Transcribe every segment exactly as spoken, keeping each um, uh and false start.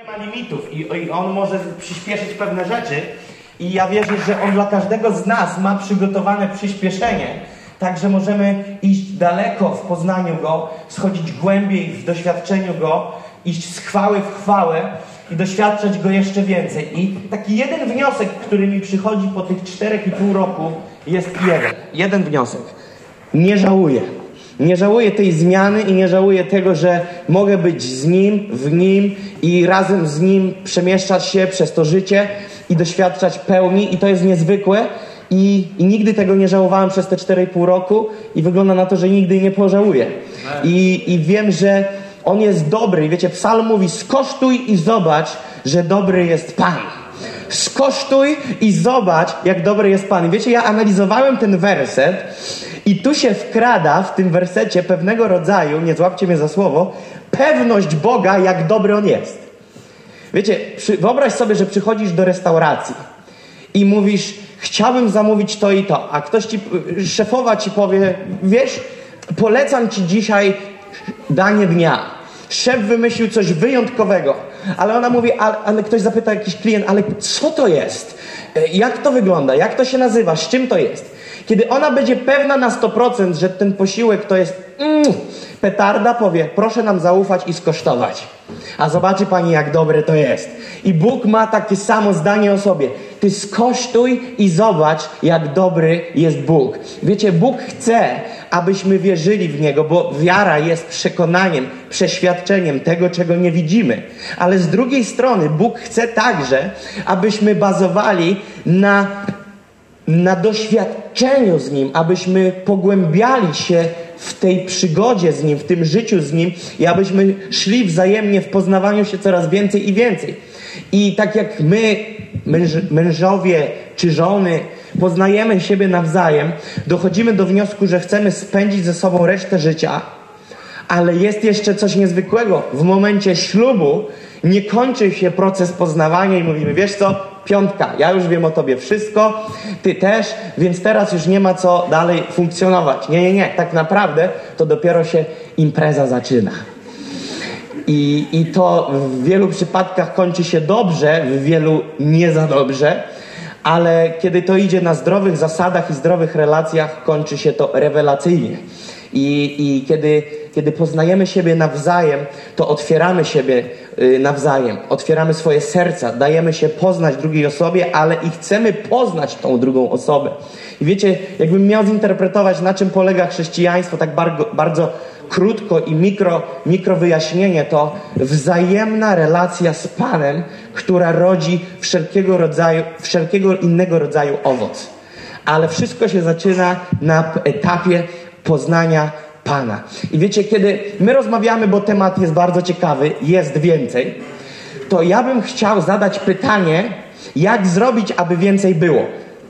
Nie ma limitów i, i On może przyspieszyć pewne rzeczy i ja wierzę, że On dla każdego z nas ma przygotowane przyspieszenie, tak że możemy iść daleko w poznaniu Go, schodzić głębiej w doświadczeniu Go, iść z chwały w chwałę i doświadczać Go jeszcze więcej. I taki jeden wniosek, który mi przychodzi po tych czterech i pół roku, jest jeden. Jeden wniosek. Nie żałuję. Nie żałuję tej zmiany i nie żałuję tego, że mogę być z Nim, w Nim i razem z Nim przemieszczać się przez to życie i doświadczać pełni. I to jest niezwykłe. I, i nigdy tego nie żałowałem przez te cztery i pół roku i wygląda na to, że nigdy nie pożałuję. I, i wiem, że On jest dobry. I wiecie, Psalm mówi: skosztuj i zobacz, że dobry jest Pan. Skosztuj i zobacz, jak dobry jest Pan. I wiecie, ja analizowałem ten werset i tu się wkrada w tym wersecie pewnego rodzaju, nie złapcie mnie za słowo, pewność Boga, jak dobry On jest. Wiecie, przy, wyobraź sobie, że przychodzisz do restauracji i mówisz: chciałbym zamówić to i to, a ktoś ci, szefowa ci powie: wiesz, polecam ci dzisiaj danie dnia. Szef wymyślił coś wyjątkowego, ale ona mówi, ale, ale ktoś zapyta, jakiś klient, ale co to jest? Jak to wygląda? Jak to się nazywa? Z czym to jest? Kiedy ona będzie pewna na sto procent, że ten posiłek to jest mm, petarda, powie: proszę nam zaufać i skosztować. A zobaczy pani, jak dobre to jest. I Bóg ma takie samo zdanie o sobie. Ty skosztuj i zobacz, jak dobry jest Bóg. Wiecie, Bóg chce, abyśmy wierzyli w Niego, bo wiara jest przekonaniem, przeświadczeniem tego, czego nie widzimy. Ale z drugiej strony Bóg chce także, abyśmy bazowali na, na doświadczeniu z Nim, abyśmy pogłębiali się w tej przygodzie z Nim, w tym życiu z Nim i abyśmy szli wzajemnie w poznawaniu się coraz więcej i więcej. I tak jak my, męż, mężowie czy żony, poznajemy siebie nawzajem, dochodzimy do wniosku, że chcemy spędzić ze sobą resztę życia, ale jest jeszcze coś niezwykłego. W momencie ślubu nie kończy się proces poznawania i mówimy: wiesz co, piątka, ja już wiem o tobie wszystko, ty też, więc teraz już nie ma co dalej funkcjonować. Nie, nie, nie, tak naprawdę to dopiero się impreza zaczyna. I, i to w wielu przypadkach kończy się dobrze, w wielu nie za dobrze, ale kiedy to idzie na zdrowych zasadach i zdrowych relacjach, kończy się to rewelacyjnie. I, i kiedy, kiedy poznajemy siebie nawzajem, to otwieramy siebie y, nawzajem, otwieramy swoje serca, dajemy się poznać drugiej osobie, ale i chcemy poznać tą drugą osobę. I wiecie, jakbym miał zinterpretować, na czym polega chrześcijaństwo, tak bardzo, bardzo krótko i mikro, mikro wyjaśnienie, to wzajemna relacja z Panem, która rodzi wszelkiego rodzaju, wszelkiego innego rodzaju owoc. Ale wszystko się zaczyna na etapie poznania Pana. I wiecie, kiedy my rozmawiamy, bo temat jest bardzo ciekawy, jest więcej, to ja bym chciał zadać pytanie, jak zrobić, aby więcej było.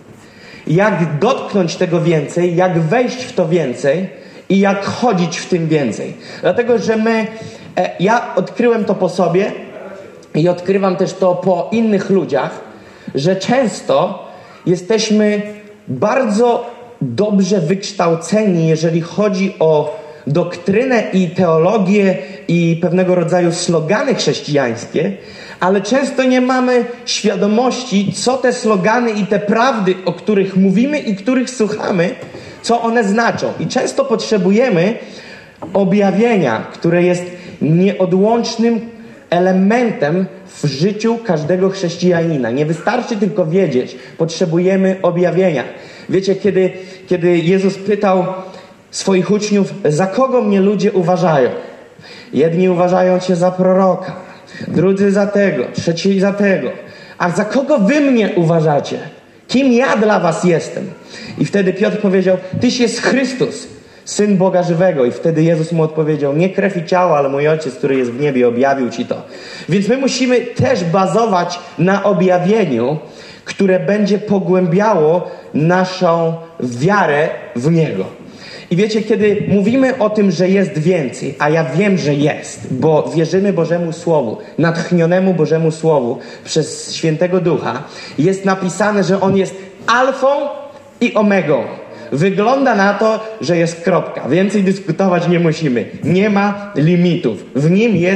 Jak dotknąć tego więcej, jak wejść w to więcej i jak chodzić w tym więcej. Dlatego, że my, e, ja odkryłem to po sobie i odkrywam też to po innych ludziach, że często jesteśmy bardzo dobrze wykształceni, jeżeli chodzi o doktrynę i teologię i pewnego rodzaju slogany chrześcijańskie, ale często nie mamy świadomości, co te slogany i te prawdy, o których mówimy i których słuchamy, co one znaczą. I często potrzebujemy objawienia, które jest nieodłącznym elementem w życiu każdego chrześcijanina. Nie wystarczy tylko wiedzieć, potrzebujemy objawienia. Wiecie, kiedy, kiedy Jezus pytał swoich uczniów: za kogo mnie ludzie uważają? Jedni uważają cię za proroka, drudzy za tego, trzeci za tego. A za kogo wy mnie uważacie? Kim ja dla was jestem? I wtedy Piotr powiedział: tyś jest Chrystus, Syn Boga żywego. I wtedy Jezus mu odpowiedział: nie krew i ciało, ale mój Ojciec, który jest w niebie, objawił ci to. Więc my musimy też bazować na objawieniu, które będzie pogłębiało naszą wiarę w Niego. I wiecie, kiedy mówimy o tym, że jest więcej, a ja wiem, że jest, bo wierzymy Bożemu Słowu, natchnionemu Bożemu Słowu przez Świętego Ducha, jest napisane, że On jest alfą i omegą. Wygląda na to, że jest kropka. Więcej dyskutować nie musimy. Nie ma limitów. W Nim jest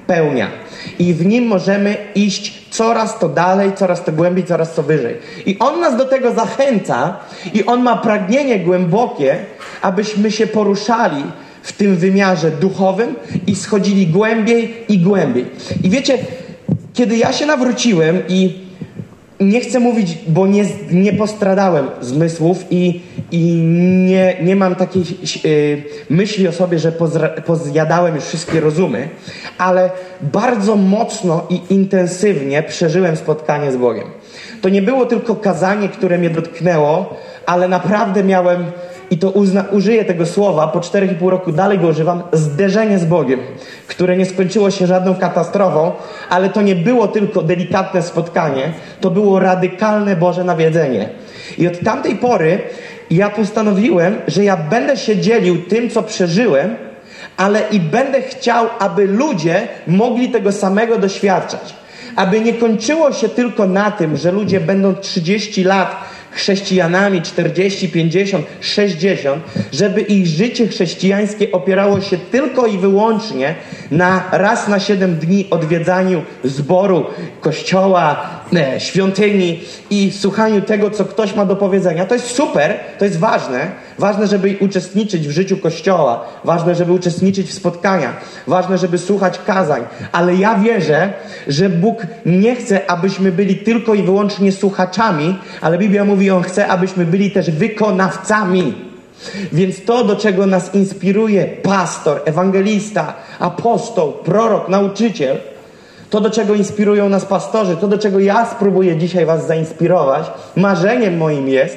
pełnia. I w nim możemy iść coraz to dalej, coraz to głębiej, coraz to wyżej. I On nas do tego zachęca i On ma pragnienie głębokie, abyśmy się poruszali w tym wymiarze duchowym i schodzili głębiej i głębiej. I wiecie, kiedy ja się nawróciłem i nie chcę mówić, bo nie, nie postradałem zmysłów i, i nie, nie mam takiej yy, myśli o sobie, że pozra, pozjadałem już wszystkie rozumy, ale bardzo mocno i intensywnie przeżyłem spotkanie z Bogiem. To nie było tylko kazanie, które mnie dotknęło, ale naprawdę miałem, i to uzna, użyję tego słowa, po czterech i pół roku dalej go używam, zderzenie z Bogiem, które nie skończyło się żadną katastrofą, ale to nie było tylko delikatne spotkanie, to było radykalne Boże nawiedzenie. I od tamtej pory ja postanowiłem, że ja będę się dzielił tym, co przeżyłem, ale i będę chciał, aby ludzie mogli tego samego doświadczać. Aby nie kończyło się tylko na tym, że ludzie będą trzydzieści lat chrześcijanami, czterdzieści, pięćdziesiąt, sześćdziesiąt, żeby ich życie chrześcijańskie opierało się tylko i wyłącznie na raz na siedem dni odwiedzaniu zboru, kościoła, e, świątyni i słuchaniu tego, co ktoś ma do powiedzenia. To jest super, to jest ważne. Ważne, żeby uczestniczyć w życiu Kościoła. Ważne, żeby uczestniczyć w spotkaniach. Ważne, żeby słuchać kazań. Ale ja wierzę, że Bóg nie chce, abyśmy byli tylko i wyłącznie słuchaczami, ale Biblia mówi, On chce, abyśmy byli też wykonawcami. Więc to, do czego nas inspiruje pastor, ewangelista, apostoł, prorok, nauczyciel, to, do czego inspirują nas pastorzy, to, do czego ja spróbuję dzisiaj was zainspirować, marzeniem moim jest,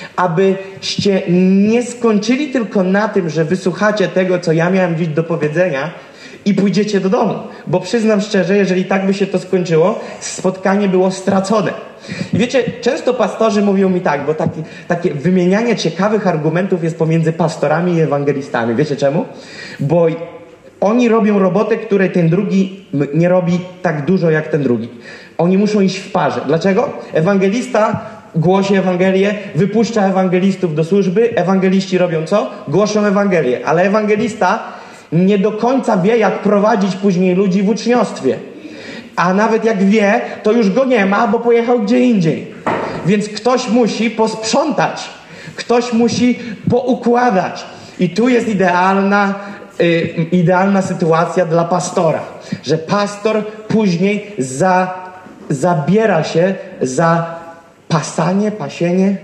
abyście nie skończyli tylko na tym, że wysłuchacie tego, co ja miałem dziś do powiedzenia i pójdziecie do domu. Bo przyznam szczerze, jeżeli tak by się to skończyło, spotkanie było stracone. I wiecie, często pastorzy mówią mi tak, bo taki, takie wymienianie ciekawych argumentów jest pomiędzy pastorami i ewangelistami. Wiecie czemu? Bo oni robią robotę, której ten drugi nie robi tak dużo jak ten drugi. Oni muszą iść w parze. Dlaczego? Ewangelista głosi Ewangelię, wypuszcza ewangelistów do służby. Ewangeliści robią co? Głoszą Ewangelię. Ale ewangelista nie do końca wie, jak prowadzić później ludzi w uczniostwie. A nawet jak wie, to już go nie ma, bo pojechał gdzie indziej. Więc ktoś musi posprzątać. Ktoś musi poukładać. I tu jest idealna, yy, idealna sytuacja dla pastora. Że pastor później za, zabiera się za pasanie, pasienie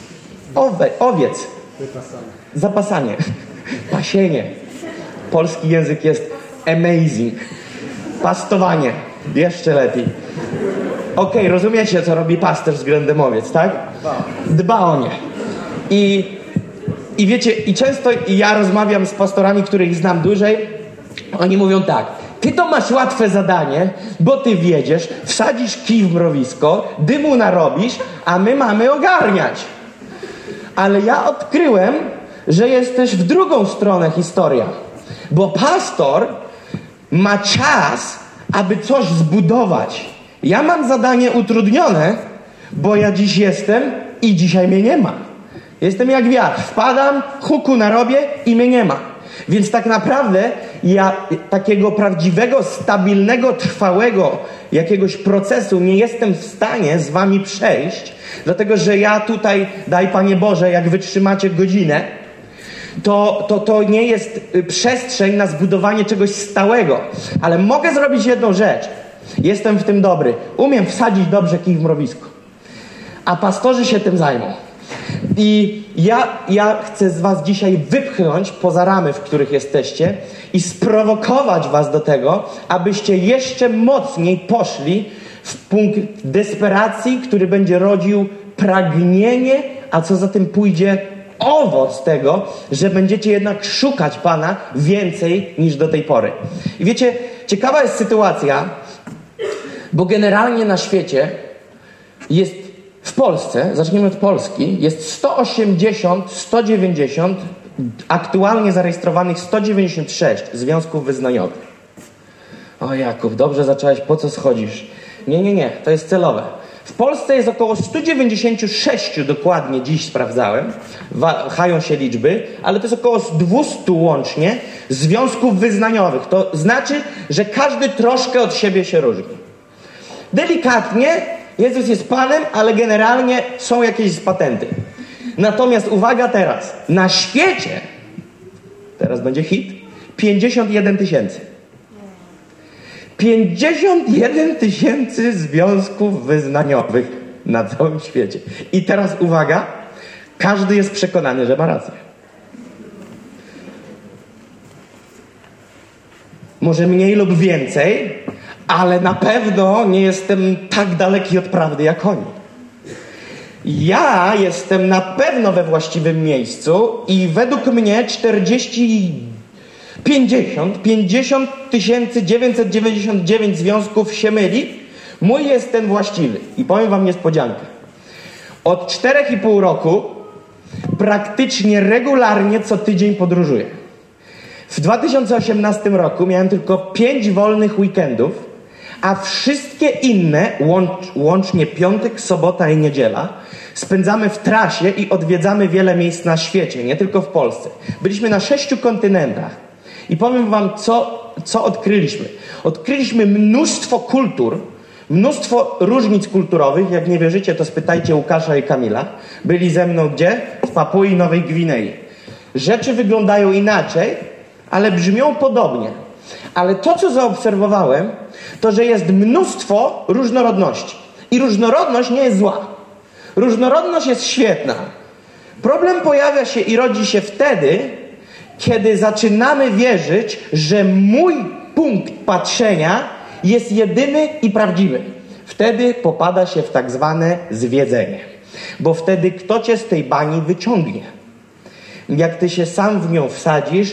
owe, owiec. Wypasanie. Zapasanie. Pasienie. Polski język jest amazing. Pastowanie. Jeszcze lepiej. Okej, okay, rozumiecie, co robi pasterz względem owiec, tak? Dba o nie. I, i wiecie, i często ja rozmawiam z pastorami, których znam dłużej. Oni mówią tak: ty to masz łatwe zadanie, bo ty wiedziesz, wsadzisz kij w mrowisko, dymu narobisz, a my mamy ogarniać. Ale ja odkryłem, że jest też w drugą stronę historia. Bo pastor ma czas, aby coś zbudować. Ja mam zadanie utrudnione, bo ja dziś jestem i dzisiaj mnie nie ma. Jestem jak wiatr. Wpadam, huku narobię i mnie nie ma. Więc tak naprawdę ja takiego prawdziwego, stabilnego, trwałego jakiegoś procesu nie jestem w stanie z wami przejść, dlatego że ja tutaj, daj Panie Boże, jak wytrzymacie godzinę, to, to, to nie jest przestrzeń na zbudowanie czegoś stałego. Ale mogę zrobić jedną rzecz. Jestem w tym dobry. Umiem wsadzić dobrze kij w mrowisko. A pastorzy się tym zajmą. I ja, ja chcę z was dzisiaj wypchnąć poza ramy, w których jesteście i sprowokować was do tego, abyście jeszcze mocniej poszli w punkt desperacji, który będzie rodził pragnienie, a co za tym pójdzie, owoc tego, że będziecie jednak szukać Pana więcej niż do tej pory. I wiecie, ciekawa jest sytuacja, bo generalnie na świecie jest, w Polsce, zacznijmy od Polski, jest sto osiemdziesiąt, sto dziewięćdziesiąt, aktualnie zarejestrowanych sto dziewięćdziesiąt sześć związków wyznaniowych. O Jakub, dobrze zacząłeś, po co schodzisz? Nie, nie, nie, to jest celowe. W Polsce jest około sto dziewięćdziesiąt sześć, dokładnie dziś sprawdzałem, wahają się liczby, ale to jest około dwieście łącznie związków wyznaniowych. To znaczy, że każdy troszkę od siebie się różni. Delikatnie, Jezus jest Panem, ale generalnie są jakieś patenty. Natomiast uwaga teraz, na świecie, teraz będzie hit, pięćdziesiąt jeden tysięcy. pięćdziesiąt jeden tysięcy związków wyznaniowych na całym świecie. I teraz uwaga, każdy jest przekonany, że ma rację. Może mniej lub więcej, ale na pewno nie jestem tak daleki od prawdy jak oni. Ja jestem na pewno we właściwym miejscu i według mnie czterdzieści, pięćdziesiąt, pięćdziesiąt tysięcy dziewięćset dziewięćdziesiąt dziewięć związków się myli. Mój jest ten właściwy. I powiem wam niespodziankę. Od czterech i pół roku praktycznie regularnie co tydzień podróżuję. W dwa tysiące osiemnastym roku miałem tylko pięć wolnych weekendów, a wszystkie inne, łącz, łącznie piątek, sobota i niedziela, spędzamy w trasie i odwiedzamy wiele miejsc na świecie, nie tylko w Polsce. Byliśmy na sześciu kontynentach. I powiem wam, co, co odkryliśmy. Odkryliśmy mnóstwo kultur, mnóstwo różnic kulturowych. Jak nie wierzycie, to spytajcie Łukasza i Kamila. Byli ze mną gdzie? W Papui Nowej Gwinei. Rzeczy wyglądają inaczej, ale brzmią podobnie. Ale to, co zaobserwowałem, to, że jest mnóstwo różnorodności. I różnorodność nie jest zła. Różnorodność jest świetna. Problem pojawia się i rodzi się wtedy, kiedy zaczynamy wierzyć, że mój punkt patrzenia jest jedyny i prawdziwy. Wtedy popada się w tak zwane zwiedzenie. Bo wtedy kto cię z tej bani wyciągnie? Jak ty się sam w nią wsadzisz,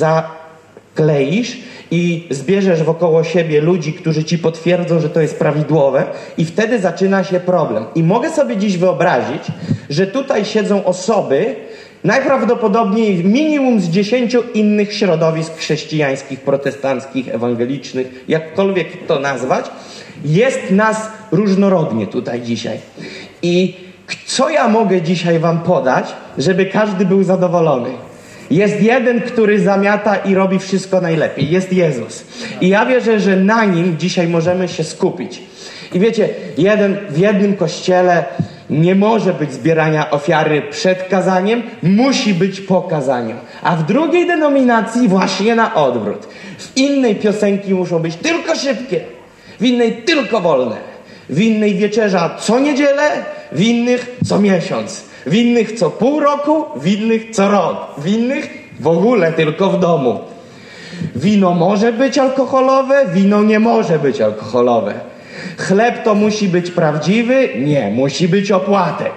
zakleisz i zbierzesz wokoło siebie ludzi, którzy ci potwierdzą, że to jest prawidłowe, i wtedy zaczyna się problem. I mogę sobie dziś wyobrazić, że tutaj siedzą osoby, najprawdopodobniej minimum z dziesięciu innych środowisk chrześcijańskich, protestanckich, ewangelicznych, jakkolwiek to nazwać. Jest nas różnorodnie tutaj dzisiaj. I co ja mogę dzisiaj wam podać, żeby każdy był zadowolony? Jest jeden, który zamiata i robi wszystko najlepiej. Jest Jezus. I ja wierzę, że na Nim dzisiaj możemy się skupić. I wiecie, jeden, w jednym kościele nie może być zbierania ofiary przed kazaniem, musi być po kazaniu. A w drugiej denominacji właśnie na odwrót. W innej piosenki muszą być tylko szybkie, w innej tylko wolne. W innej wieczerza co niedzielę, w innych co miesiąc. W innych co pół roku, w innych co rok. W innych w ogóle tylko w domu. Wino może być alkoholowe, wino nie może być alkoholowe. Chleb to musi być prawdziwy? Nie, musi być opłatek.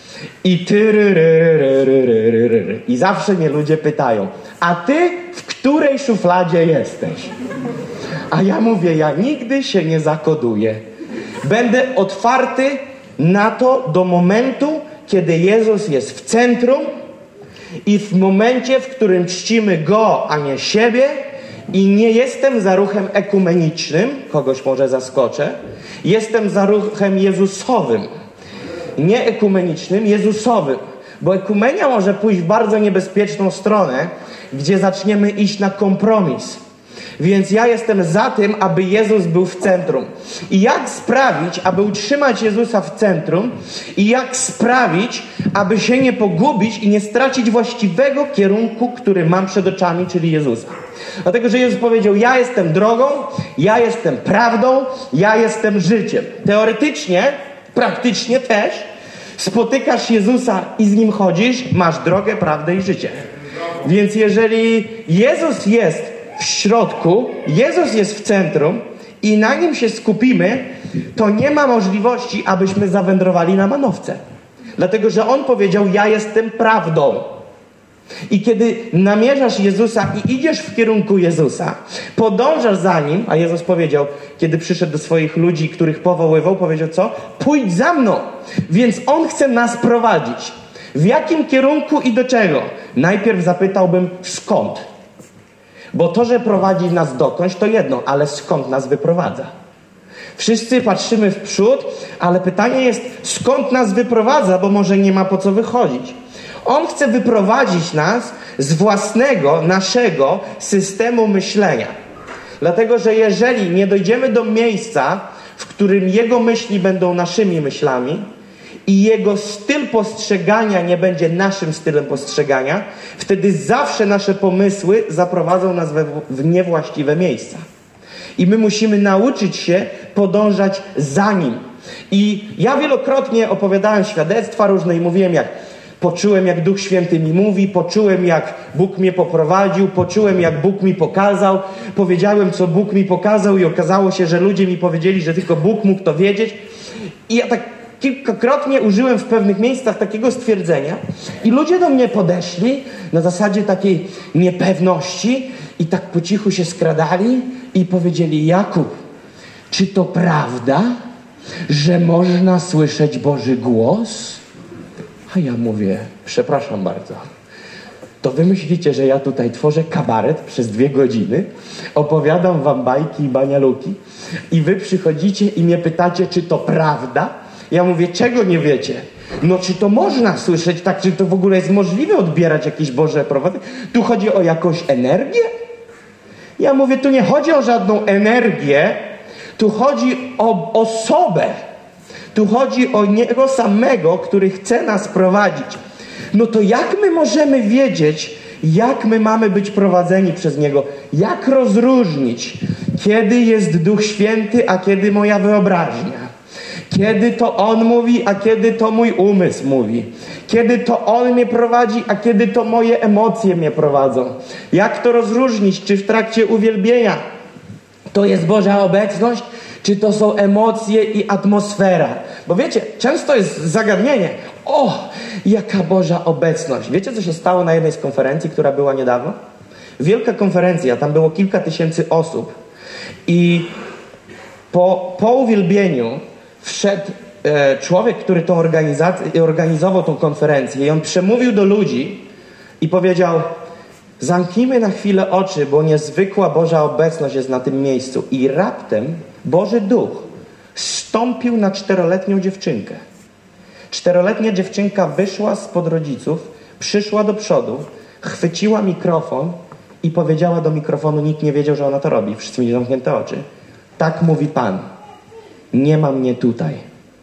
I ty ry, ry, ry, ry, ry, ry, ry, ry. I zawsze mnie ludzie pytają, a ty w której szufladzie jesteś? A ja mówię, ja nigdy się nie zakoduję. Będę otwarty na to do momentu, kiedy Jezus jest w centrum i w momencie, w którym czcimy Go, a nie siebie, i nie jestem za ruchem ekumenicznym, kogoś może zaskoczę, jestem za ruchem Jezusowym. Nie ekumenicznym, Jezusowym. Bo ekumenia może pójść w bardzo niebezpieczną stronę, gdzie zaczniemy iść na kompromis. Więc ja jestem za tym, aby Jezus był w centrum. I jak sprawić, aby utrzymać Jezusa w centrum, i jak sprawić, aby się nie pogubić i nie stracić właściwego kierunku, który mam przed oczami, czyli Jezusa. Dlatego, że Jezus powiedział, ja jestem drogą, ja jestem prawdą, ja jestem życiem. Teoretycznie, praktycznie też spotykasz Jezusa i z Nim chodzisz, masz drogę, prawdę i życie. Więc jeżeli Jezus jest w środku, Jezus jest w centrum i na Nim się skupimy, to nie ma możliwości, abyśmy zawędrowali na manowce. Dlatego, że On powiedział, ja jestem prawdą. I kiedy namierzasz Jezusa i idziesz w kierunku Jezusa, podążasz za Nim, a Jezus powiedział, kiedy przyszedł do swoich ludzi, których powoływał, powiedział co? Pójdź za mną. Więc On chce nas prowadzić. W jakim kierunku i do czego? Najpierw zapytałbym, skąd? Bo to, że prowadzi nas dokądś, to jedno, ale skąd nas wyprowadza? Wszyscy patrzymy w przód, ale pytanie jest, skąd nas wyprowadza, bo może nie ma po co wychodzić. On chce wyprowadzić nas z własnego, naszego systemu myślenia. Dlatego, że jeżeli nie dojdziemy do miejsca, w którym Jego myśli będą naszymi myślami i Jego styl postrzegania nie będzie naszym stylem postrzegania, wtedy zawsze nasze pomysły zaprowadzą nas we, w niewłaściwe miejsca. I my musimy nauczyć się podążać za Nim. I ja wielokrotnie opowiadałem świadectwa różne i mówiłem, jak poczułem, jak Duch Święty mi mówi, poczułem, jak Bóg mnie poprowadził, poczułem, jak Bóg mi pokazał, powiedziałem, co Bóg mi pokazał i okazało się, że ludzie mi powiedzieli, że tylko Bóg mógł to wiedzieć. I ja tak kilkakrotnie użyłem w pewnych miejscach takiego stwierdzenia i ludzie do mnie podeszli na zasadzie takiej niepewności i tak po cichu się skradali i powiedzieli: Jakub, czy to prawda, że można słyszeć Boży głos? A ja mówię: przepraszam bardzo, to wy myślicie, że ja tutaj tworzę kabaret przez dwie godziny, opowiadam wam bajki i banialuki i wy przychodzicie i mnie pytacie, czy to prawda? Ja mówię: czego nie wiecie? No czy to można słyszeć tak, czy to w ogóle jest możliwe odbierać jakieś Boże prowadzenie? Tu chodzi o jakąś energię? Ja mówię: tu nie chodzi o żadną energię, tu chodzi o osobę. Tu chodzi o Niego samego, który chce nas prowadzić. No to jak my możemy wiedzieć, jak my mamy być prowadzeni przez Niego? Jak rozróżnić, kiedy jest Duch Święty, a kiedy moja wyobraźnia? Kiedy to On mówi, a kiedy to mój umysł mówi? Kiedy to On mnie prowadzi, a kiedy to moje emocje mnie prowadzą? Jak to rozróżnić? Czy w trakcie uwielbienia to jest Boża obecność, czy to są emocje i atmosfera? Bo wiecie, często jest zagadnienie: o, jaka Boża obecność. Wiecie, co się stało na jednej z konferencji, która była niedawno? Wielka konferencja, tam było kilka tysięcy osób. I po, po uwielbieniu wszedł e, człowiek, który tą organizację, organizował tą konferencję, i on przemówił do ludzi i powiedział: zamknijmy na chwilę oczy, bo niezwykła Boża obecność jest na tym miejscu. I raptem Boży Duch stąpił na czteroletnią dziewczynkę. Czteroletnia dziewczynka wyszła spod rodziców, przyszła do przodu, chwyciła mikrofon i powiedziała do mikrofonu, nikt nie wiedział, że ona to robi, wszyscy mieli zamknięte oczy: tak mówi Pan, nie ma mnie tutaj.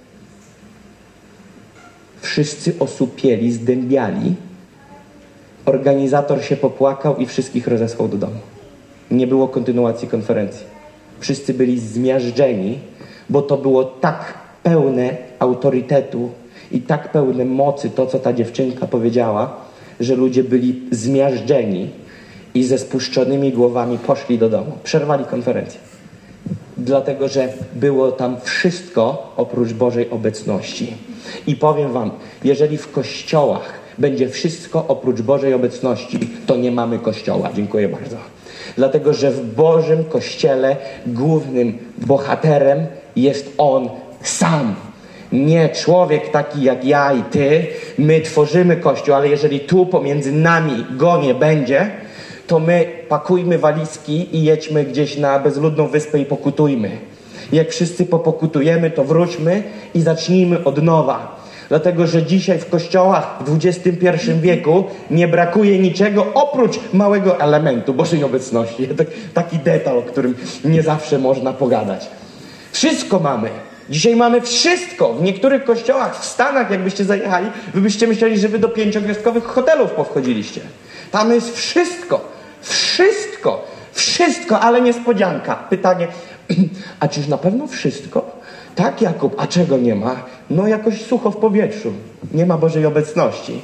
Wszyscy osłupieli, zdębiali. Organizator się popłakał i wszystkich rozesłał do domu. Nie było kontynuacji konferencji. Wszyscy byli zmiażdżeni, bo to było tak pełne autorytetu i tak pełne mocy to, co ta dziewczynka powiedziała, że ludzie byli zmiażdżeni i ze spuszczonymi głowami poszli do domu. Przerwali konferencję. Dlatego, że było tam wszystko oprócz Bożej obecności. I powiem wam, jeżeli w kościołach będzie wszystko oprócz Bożej obecności, to nie mamy kościoła. Dziękuję bardzo. Dlatego, że w Bożym Kościele głównym bohaterem jest On sam. Nie człowiek taki jak ja i ty. My tworzymy Kościół, ale jeżeli tu pomiędzy nami go nie będzie, to my pakujmy walizki i jedźmy gdzieś na bezludną wyspę i pokutujmy. Jak wszyscy popokutujemy, to wróćmy i zacznijmy od nowa. Dlatego, że dzisiaj w kościołach w dwudziestym pierwszym wieku nie brakuje niczego oprócz małego elementu Bożej obecności. Taki detal, o którym nie zawsze można pogadać. Wszystko mamy. Dzisiaj mamy wszystko. W niektórych kościołach w Stanach, jakbyście zajechali, wy byście myśleli, że wy do pięciogwiazdkowych hotelów powchodziliście. Tam jest wszystko. Wszystko. Wszystko, ale niespodzianka. Pytanie, a czyż na pewno wszystko? Tak, Jakub, a czego nie ma? No jakoś sucho w powietrzu. Nie ma Bożej obecności.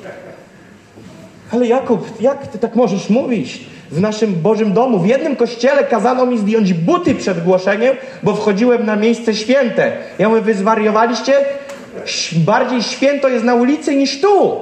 Ale Jakub, jak ty tak możesz mówić? W naszym Bożym domu, w jednym kościele kazano mi zdjąć buty przed głoszeniem, bo wchodziłem na miejsce święte. Ja mówię, wy zwariowaliście? Bardziej święto jest na ulicy niż tu.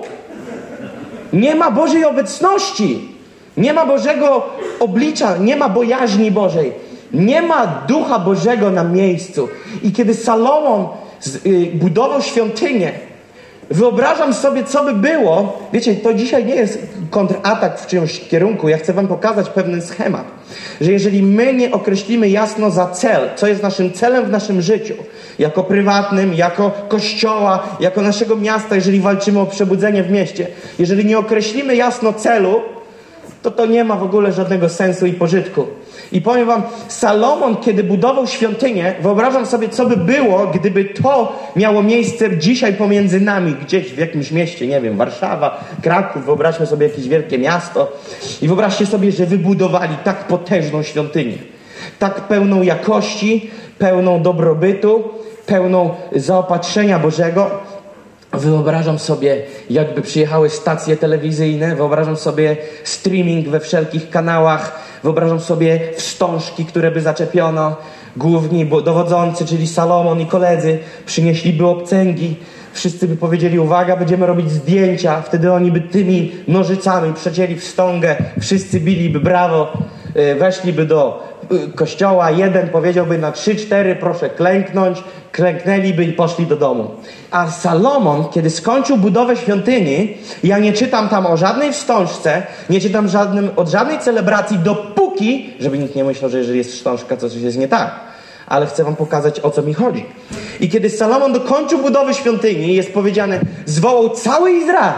Nie ma Bożej obecności. Nie ma Bożego oblicza, nie ma bojaźni Bożej. Nie ma Ducha Bożego na miejscu. I kiedy Salomon z, y, budował świątynię, wyobrażam sobie, co by było. Wiecie, to dzisiaj nie jest kontratak w czyimś kierunku. Ja chcę wam pokazać pewien schemat. że jeżeli my nie określimy jasno za cel, co jest naszym celem w naszym życiu, jako prywatnym, jako kościoła, jako naszego miasta, jeżeli walczymy o przebudzenie w mieście, jeżeli nie określimy jasno celu, to to nie ma w ogóle żadnego sensu i pożytku. I powiem wam, Salomon, kiedy budował świątynię, wyobrażam sobie, co by było, gdyby to miało miejsce dzisiaj pomiędzy nami, gdzieś w jakimś mieście, nie wiem, Warszawa, Kraków, wyobraźmy sobie jakieś wielkie miasto i wyobraźcie sobie, że wybudowali tak potężną świątynię, tak pełną jakości, pełną dobrobytu, pełną zaopatrzenia Bożego. Wyobrażam sobie, jakby przyjechały stacje telewizyjne, wyobrażam sobie streaming we wszelkich kanałach, wyobrażam sobie wstążki, które by zaczepiono, główni dowodzący, czyli Salomon i koledzy, przynieśliby obcęgi, wszyscy by powiedzieli, uwaga, będziemy robić zdjęcia, wtedy oni by tymi nożycami przecięli wstągę, wszyscy biliby brawo, weszliby do kościoła, jeden powiedziałby na trzy, cztery, proszę klęknąć, klęknęliby i poszli do domu. A Salomon, kiedy skończył budowę świątyni, ja nie czytam tam o żadnej wstążce, nie czytam żadnym, od żadnej celebracji, dopóki, żeby nikt nie myślał, że jeżeli jest wstążka, to coś jest nie tak. Ale chcę wam pokazać, o co mi chodzi. I kiedy Salomon dokończył budowy świątyni, jest powiedziane, zwołał cały Izrael.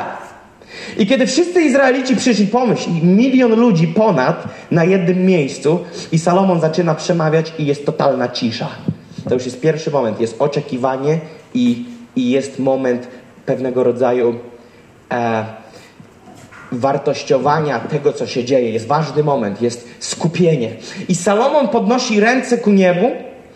I kiedy wszyscy Izraelici przyszli, pomyśl, milion ludzi ponad na jednym miejscu i Salomon zaczyna przemawiać i jest totalna cisza. To już jest pierwszy moment, jest oczekiwanie i, i jest moment pewnego rodzaju e, wartościowania tego, co się dzieje. Jest ważny moment, jest skupienie. I Salomon podnosi ręce ku niebu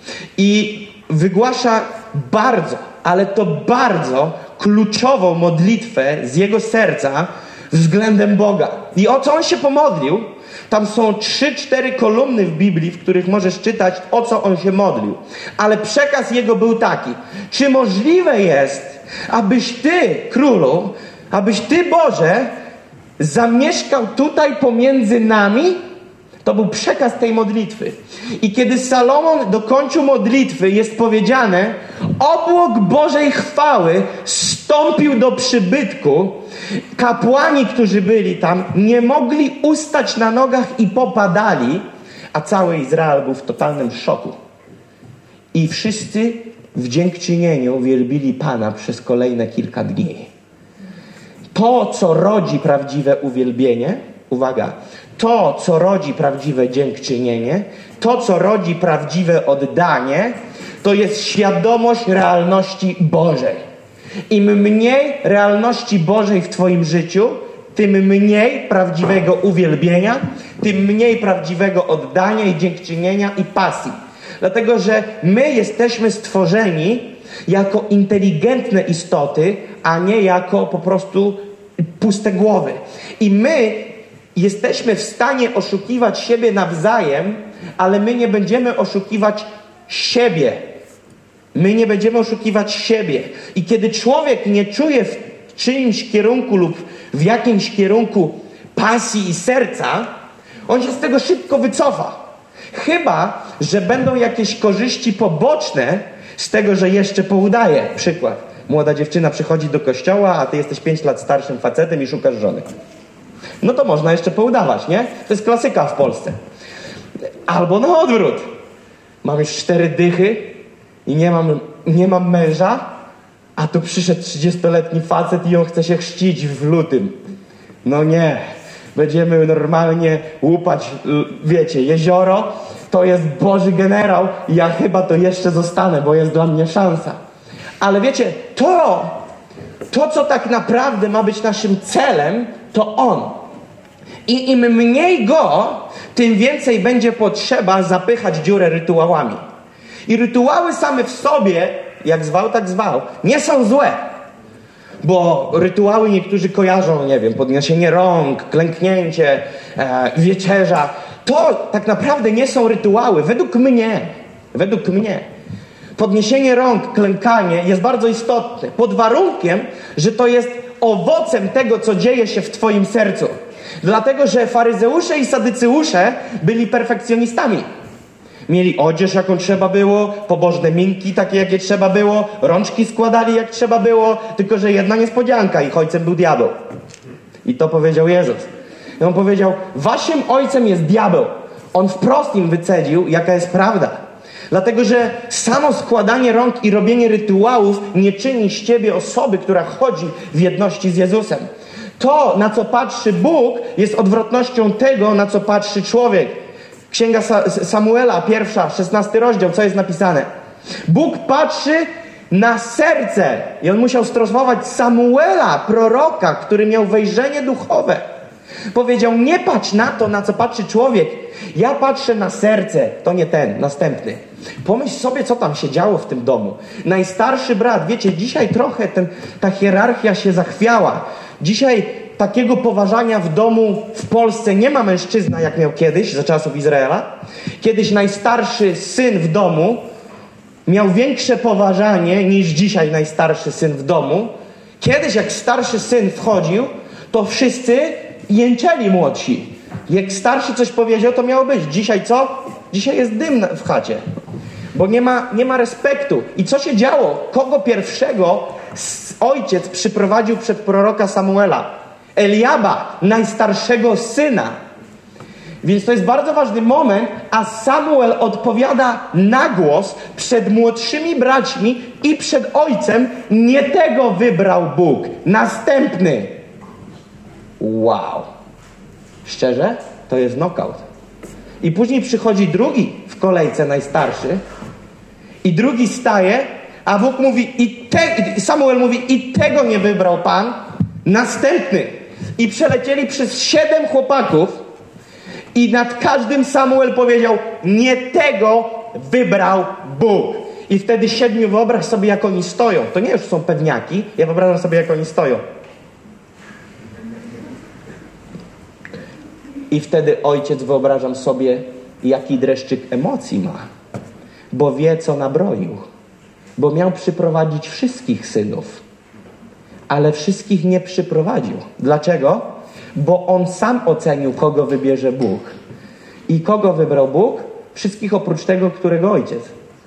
i wygłasza bardzo, ale to bardzo kluczową modlitwę z jego serca względem Boga. I o co on się pomodlił? Tam są trzy, cztery kolumny w Biblii, w których możesz czytać, o co on się modlił. Ale przekaz jego był taki. Czy możliwe jest, abyś Ty, Królu, abyś Ty, Boże, zamieszkał tutaj pomiędzy nami? To był przekaz tej modlitwy. I kiedy Salomon dokończył modlitwy, jest powiedziane, obłok Bożej chwały zstąpił do przybytku. Kapłani, którzy byli tam, nie mogli ustać na nogach i popadali, a cały Izrael był w totalnym szoku. I wszyscy w dziękczynieniu wielbili Pana przez kolejne kilka dni. To, co rodzi prawdziwe uwielbienie, uwaga, to, co rodzi prawdziwe dziękczynienie, to, co rodzi prawdziwe oddanie, to jest świadomość realności Bożej. Im mniej realności Bożej w twoim życiu, tym mniej prawdziwego uwielbienia, tym mniej prawdziwego oddania i dziękczynienia i pasji. Dlatego, że my jesteśmy stworzeni jako inteligentne istoty, a nie jako po prostu puste głowy. I my jesteśmy w stanie oszukiwać siebie nawzajem, ale my nie będziemy oszukiwać siebie. My nie będziemy oszukiwać siebie. I kiedy człowiek nie czuje w czyimś kierunku lub w jakimś kierunku pasji i serca, on się z tego szybko wycofa. Chyba że będą jakieś korzyści poboczne z tego, że jeszcze poudaje. Przykład. Młoda dziewczyna przychodzi do kościoła, a ty jesteś pięć lat starszym facetem i szukasz żony. No to można jeszcze poudawać, nie? To jest klasyka w Polsce. Albo na odwrót. Mam już cztery dychy i nie mam, nie mam męża, a tu przyszedł trzydziestoletni facet i on chce się chrzcić w lutym. No nie. Będziemy normalnie łupać, wiecie, jezioro. To jest Boży generał i ja chyba to jeszcze zostanę, bo jest dla mnie szansa. Ale wiecie, to, to co tak naprawdę ma być naszym celem, to On. I im mniej Go, tym więcej będzie potrzeba zapychać dziurę rytuałami. I rytuały same w sobie, jak zwał, tak zwał, nie są złe. Bo rytuały niektórzy kojarzą, nie wiem, podniesienie rąk, klęknięcie, e, wieczerza. To tak naprawdę nie są rytuały. Według mnie, według mnie, podniesienie rąk, klękanie jest bardzo istotne. Pod warunkiem, że to jest owocem tego, co dzieje się w twoim sercu. Dlatego, że faryzeusze i sadyceusze byli perfekcjonistami. Mieli odzież, jaką trzeba było, pobożne minki, takie, jakie trzeba było, rączki składali, jak trzeba było, tylko że jedna niespodzianka, ich ojcem był diabeł. I to powiedział Jezus. I on powiedział, waszym ojcem jest diabeł. On wprost im wycedził, jaka jest prawda. Dlatego, że samo składanie rąk i robienie rytuałów nie czyni z ciebie osoby, która chodzi w jedności z Jezusem. To, na co patrzy Bóg, jest odwrotnością tego, na co patrzy człowiek. Księga Samuela, pierwsza, szesnasty rozdział, co jest napisane? Bóg patrzy na serce. I on musiał strofować Samuela, proroka, który miał wejrzenie duchowe. Powiedział, nie patrz na to, na co patrzy człowiek. Ja patrzę na serce. To nie ten, następny. Pomyśl sobie, co tam się działo w tym domu. Najstarszy brat, wiecie, dzisiaj trochę ten, ta hierarchia się zachwiała. Dzisiaj takiego poważania w domu w Polsce nie ma mężczyzna, jak miał kiedyś, za czasów Izraela. Kiedyś najstarszy syn w domu miał większe poważanie niż dzisiaj najstarszy syn w domu. Kiedyś jak starszy syn wchodził, to wszyscy jęczeli młodsi. Jak starszy coś powiedział, to miało być. Dzisiaj co? Dzisiaj jest dym w chacie. Bo nie ma, nie ma respektu. I co się działo? Kogo pierwszego ojciec przyprowadził przed proroka Samuela? Eliaba, najstarszego syna. Więc to jest bardzo ważny moment, a Samuel odpowiada na głos przed młodszymi braćmi i przed ojcem. Nie tego wybrał Bóg. Następny. Wow. Szczerze? To jest knockout. I później przychodzi drugi w kolejce, najstarszy. I drugi staje, a Bóg mówi, i te, Samuel mówi, i tego nie wybrał Pan. Następny. I przelecieli przez siedem chłopaków i nad każdym Samuel powiedział, nie tego wybrał Bóg. I wtedy siedmiu, wyobraź sobie, jak oni stoją. To nie już są pewniaki, ja wyobrażam sobie, jak oni stoją. I wtedy ojciec, wyobrażam sobie, jaki dreszczyk emocji ma. Bo wie, co nabroił. Bo miał przyprowadzić wszystkich synów. Ale wszystkich nie przyprowadził. Dlaczego? Bo on sam ocenił, kogo wybierze Bóg. I kogo wybrał Bóg? Wszystkich oprócz tego, którego ojciec.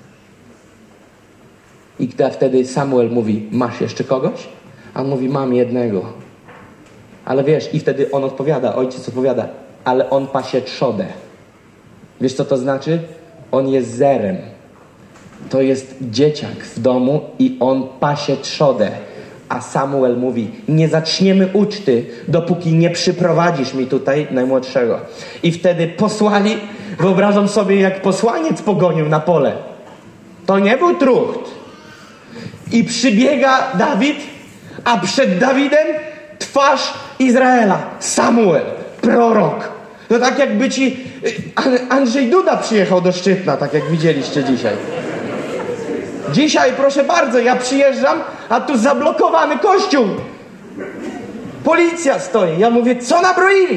I wtedy Samuel mówi, masz jeszcze kogoś? A on mówi, mam jednego. Ale wiesz, i wtedy on odpowiada, ojciec odpowiada, ale on pasie trzodę. Wiesz, co to znaczy? On jest zerem. To jest dzieciak w domu i on pasie trzodę. A Samuel mówi, nie zaczniemy uczty, dopóki nie przyprowadzisz mi tutaj najmłodszego. I wtedy posłali, wyobrażam sobie, jak posłaniec pogonił na pole. To nie był trucht. I przybiega Dawid, a przed Dawidem twarz Izraela. Samuel, prorok. To tak jakby ci Andrzej Duda przyjechał do Szczytna, tak jak widzieliście dzisiaj. Dzisiaj, proszę bardzo, ja przyjeżdżam, a tu zablokowany kościół. Policja stoi. Ja mówię, co nabroili?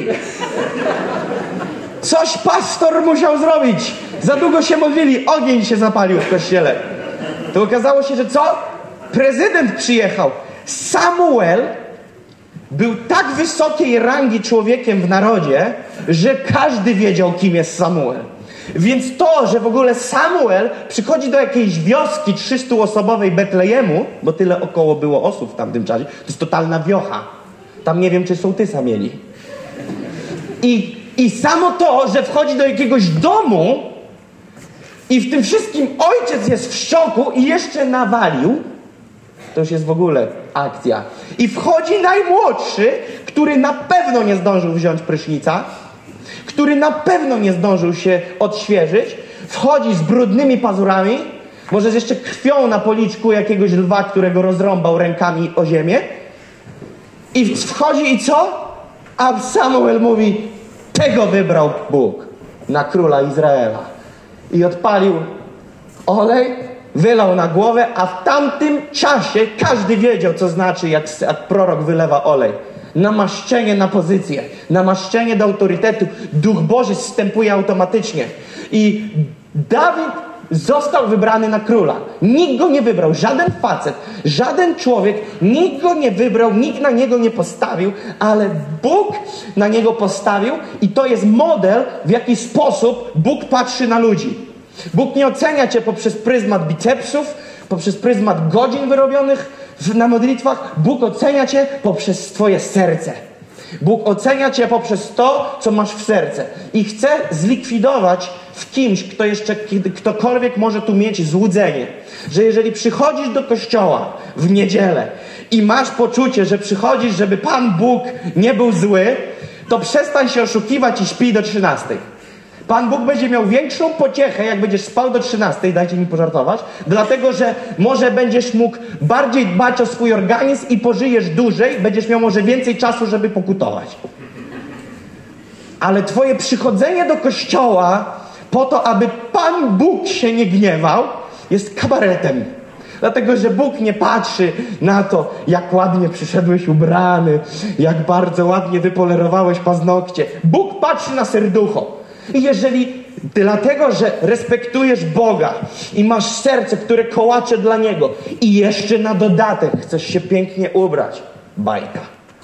Coś pastor musiał zrobić. Za długo się modlili, ogień się zapalił w kościele. To okazało się, że co? Prezydent przyjechał. Samuel był tak wysokiej rangi człowiekiem w narodzie, że każdy wiedział, kim jest Samuel. Więc to, że w ogóle Samuel przychodzi do jakiejś wioski trzystuosobowej Betlejemu, bo tyle około było osób w tamtym czasie, to jest totalna wiocha. Tam nie wiem, czy sołtysa mieli. I, i samo to, że wchodzi do jakiegoś domu i w tym wszystkim ojciec jest w szoku i jeszcze nawalił, to już jest w ogóle akcja. I wchodzi najmłodszy, który na pewno nie zdążył wziąć prysznica, który na pewno nie zdążył się odświeżyć, wchodzi z brudnymi pazurami, może z jeszcze krwią na policzku jakiegoś lwa, którego rozrąbał rękami o ziemię, i wchodzi i co? A Samuel mówi, tego wybrał Bóg na króla Izraela. I odpalił olej, wylał na głowę, a w tamtym czasie każdy wiedział, co znaczy, jak, jak prorok wylewa olej. Namaszczenie na pozycję, namaszczenie do autorytetu. Duch Boży zstępuje automatycznie. I Dawid został wybrany na króla. Nikt go nie wybrał, żaden facet, żaden człowiek, nikt go nie wybrał, nikt na niego nie postawił, ale Bóg na niego postawił i to jest model, w jaki sposób Bóg patrzy na ludzi. Bóg nie ocenia cię poprzez pryzmat bicepsów, poprzez pryzmat godzin wyrobionych na modlitwach. Bóg ocenia cię poprzez twoje serce. Bóg ocenia cię poprzez to, co masz w serce. I chce zlikwidować w kimś, kto jeszcze, kiedy ktokolwiek może tu mieć złudzenie, że jeżeli przychodzisz do kościoła w niedzielę i masz poczucie, że przychodzisz, żeby Pan Bóg nie był zły, to przestań się oszukiwać i śpij do trzynastej. Pan Bóg będzie miał większą pociechę, jak będziesz spał do trzynastej, dajcie mi pożartować, dlatego, że może będziesz mógł bardziej dbać o swój organizm i pożyjesz dłużej, będziesz miał może więcej czasu, żeby pokutować. Ale twoje przychodzenie do kościoła po to, aby Pan Bóg się nie gniewał, jest kabaretem. Dlatego, że Bóg nie patrzy na to, jak ładnie przyszedłeś ubrany, jak bardzo ładnie wypolerowałeś paznokcie. Bóg patrzy na serducho. I jeżeli dlatego, że respektujesz Boga i masz serce, które kołacze dla Niego i jeszcze na dodatek chcesz się pięknie ubrać, bajka.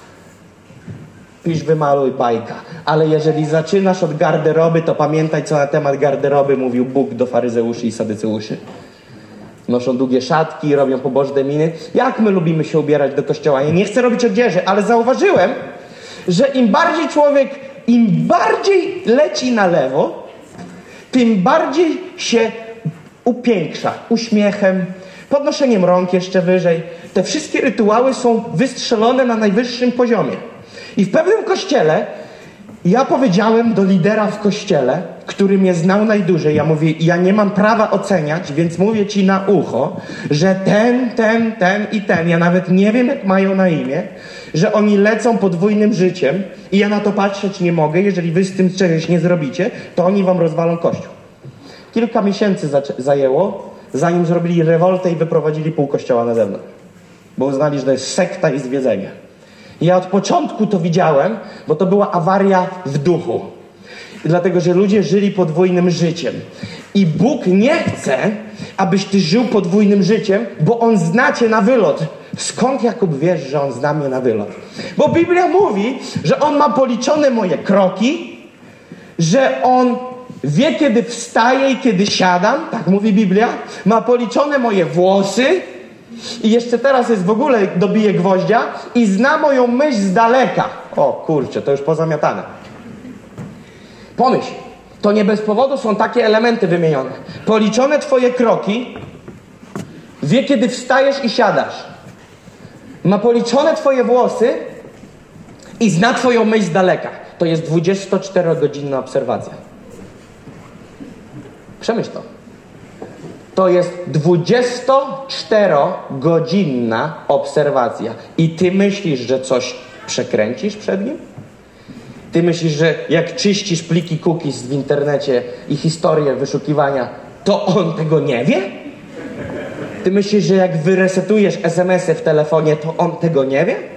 Pisz, wymaluj, bajka. Ale jeżeli zaczynasz od garderoby, to pamiętaj, co na temat garderoby mówił Bóg do faryzeuszy i sadyceuszy. Noszą długie szatki, robią pobożne miny. Jak my lubimy się ubierać do kościoła? Ja nie chcę robić odzieży, ale zauważyłem, że im bardziej człowiek, im bardziej leci na lewo, tym bardziej się upiększa. Uśmiechem, podnoszeniem rąk jeszcze wyżej. Te wszystkie rytuały są wystrzelone na najwyższym poziomie. I w pewnym kościele ja powiedziałem do lidera w kościele, który mnie znał najdłużej, ja mówię, ja nie mam prawa oceniać, więc mówię ci na ucho, że ten, ten, ten i ten, ja nawet nie wiem, jak mają na imię, że oni lecą podwójnym życiem i ja na to patrzeć nie mogę. Jeżeli wy z tym czegoś nie zrobicie, to oni wam rozwalą kościół. Kilka miesięcy zajęło, zanim zrobili rewoltę i wyprowadzili pół kościoła na zewnątrz. Bo uznali, że to jest sekta i zwiedzenie. I ja od początku to widziałem, bo to była awaria w duchu. I dlatego, że ludzie żyli podwójnym życiem. I Bóg nie chce, abyś ty żył podwójnym życiem, bo On zna cię na wylot. Skąd, Jakub, wiesz, że On zna mnie na wylot? Bo Biblia mówi, że On ma policzone moje kroki, że On wie, kiedy wstaję i kiedy siadam, tak mówi Biblia, ma policzone moje włosy i jeszcze teraz jest w ogóle, dobije gwoździa i zna moją myśl z daleka. O kurczę, to już pozamiatane. Pomyśl, to nie bez powodu są takie elementy wymienione. Policzone twoje kroki, wie, kiedy wstajesz i siadasz. Ma policzone twoje włosy i zna twoją myśl z daleka. To jest dwudziestoczterogodzinna obserwacja. Przemyśl to. To jest dwudziestoczterogodzinna obserwacja. I ty myślisz, że coś przekręcisz przed nim? Ty myślisz, że jak czyścisz pliki cookies w internecie i historię wyszukiwania, to on tego nie wie? Ty myślisz, że jak wyresetujesz es em esy w telefonie, to on tego nie wie?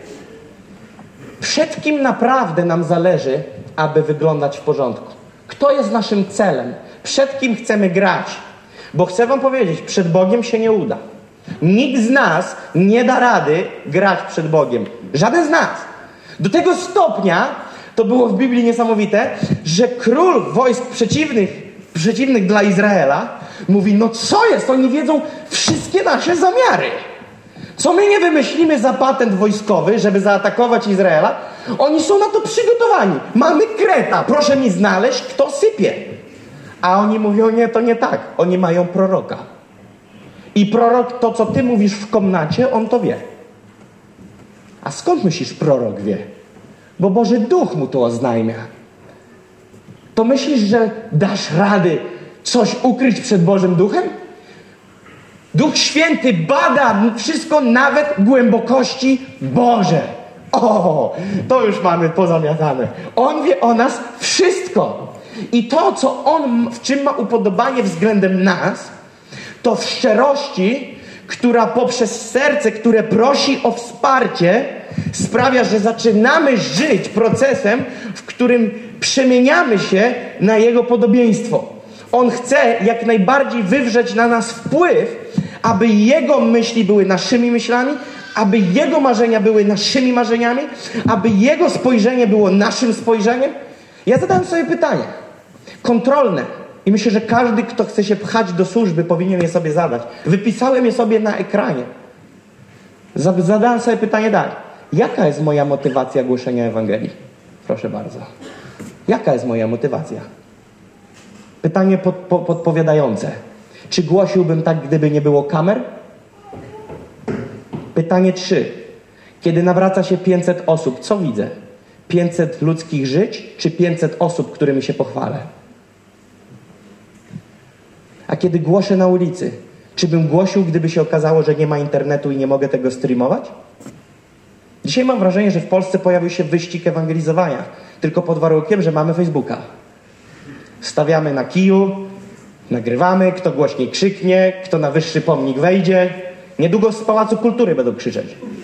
Przed kim naprawdę nam zależy, aby wyglądać w porządku? Kto jest naszym celem? Przed kim chcemy grać? Bo chcę wam powiedzieć, przed Bogiem się nie uda. Nikt z nas nie da rady grać przed Bogiem. Żaden z nas. Do tego stopnia to było w Biblii niesamowite, że król wojsk przeciwnych, przeciwnych dla Izraela mówi, no co jest? Oni wiedzą wszystkie nasze zamiary. Co my nie wymyślimy za patent wojskowy, żeby zaatakować Izraela? Oni są na to przygotowani. Mamy Kreta, proszę mi znaleźć, kto sypie. A oni mówią, nie, to nie tak. Oni mają proroka. I prorok, to co ty mówisz w komnacie, on to wie. A skąd myślisz, prorok wie? Bo Boży Duch mu to oznajmia. To myślisz, że dasz rady coś ukryć przed Bożym Duchem? Duch Święty bada wszystko, nawet głębokości Boże. O, to już mamy pozamiatane. On wie o nas wszystko. I to, co On, w czym ma upodobanie względem nas, to w szczerości, która poprzez serce, które prosi o wsparcie, sprawia, że zaczynamy żyć procesem, w którym przemieniamy się na Jego podobieństwo. On chce jak najbardziej wywrzeć na nas wpływ, aby Jego myśli były naszymi myślami, aby Jego marzenia były naszymi marzeniami, aby Jego spojrzenie było naszym spojrzeniem. Ja zadałem sobie pytanie kontrolne i myślę, że każdy, kto chce się pchać do służby, powinien je sobie zadać. Wypisałem je sobie na ekranie. Zadałem sobie pytanie dalej. Jaka jest moja motywacja głoszenia Ewangelii? Proszę bardzo. Jaka jest moja motywacja? Pytanie pod, po, podpowiadające. Czy głosiłbym tak, gdyby nie było kamer? Pytanie trzy. Kiedy nawraca się pięćset osób, co widzę? pięćset ludzkich żyć, czy pięćset osób, którymi się pochwalę? A kiedy głoszę na ulicy, czy bym głosił, gdyby się okazało, że nie ma internetu i nie mogę tego streamować? Dzisiaj mam wrażenie, że w Polsce pojawił się wyścig ewangelizowania, tylko pod warunkiem, że mamy Facebooka. Stawiamy na kiju, nagrywamy, kto głośniej krzyknie, kto na wyższy pomnik wejdzie. Niedługo z Pałacu Kultury będą krzyczeć.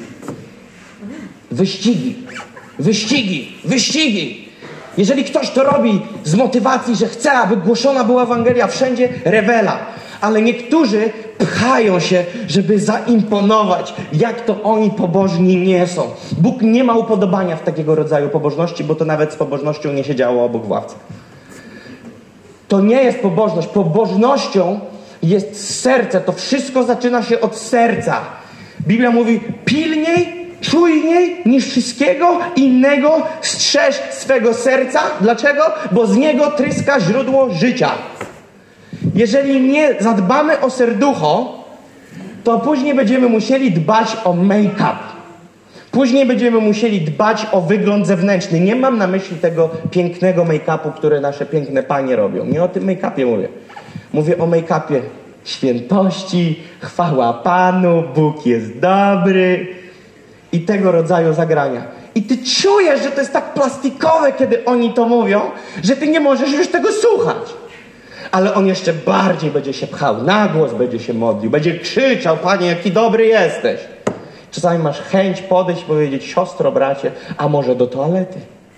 Wyścigi, wyścigi, wyścigi. Jeżeli ktoś to robi z motywacji, że chce, aby głoszona była Ewangelia wszędzie, rewela. Ale niektórzy pchają się, żeby zaimponować, jak to oni pobożni nie są. Bóg nie ma upodobania w takiego rodzaju pobożności, bo to nawet z pobożnością nie się działo obok władcy. To nie jest pobożność. Pobożnością jest serce. To wszystko zaczyna się od serca. Biblia mówi, pilniej, czujniej niż wszystkiego innego strzeż swego serca. Dlaczego? Bo z niego tryska źródło życia. Jeżeli nie zadbamy o serducho, to później będziemy musieli dbać o make-up. Później będziemy musieli dbać o wygląd zewnętrzny. Nie mam na myśli tego pięknego make-upu, które nasze piękne panie robią. Nie o tym make-upie mówię. Mówię o make-upie świętości, chwała Panu, Bóg jest dobry i tego rodzaju zagrania. I ty czujesz, że to jest tak plastikowe, kiedy oni to mówią, że ty nie możesz już tego słuchać. Ale on jeszcze bardziej będzie się pchał, na głos będzie się modlił, będzie krzyczał, Panie, jaki dobry jesteś. Czasami masz chęć podejść i powiedzieć, siostro, bracie, a może do toalety?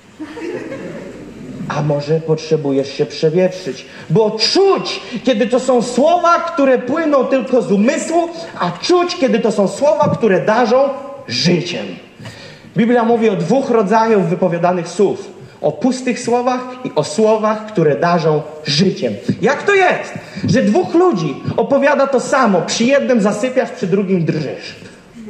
A może potrzebujesz się przewietrzyć? Bo czuć, kiedy to są słowa, które płyną tylko z umysłu, a czuć, kiedy to są słowa, które darzą życiem. Biblia mówi o dwóch rodzajach wypowiadanych słów. O pustych słowach i o słowach, które darzą życiem. Jak to jest, że dwóch ludzi opowiada to samo? Przy jednym zasypiasz, przy drugim drżysz.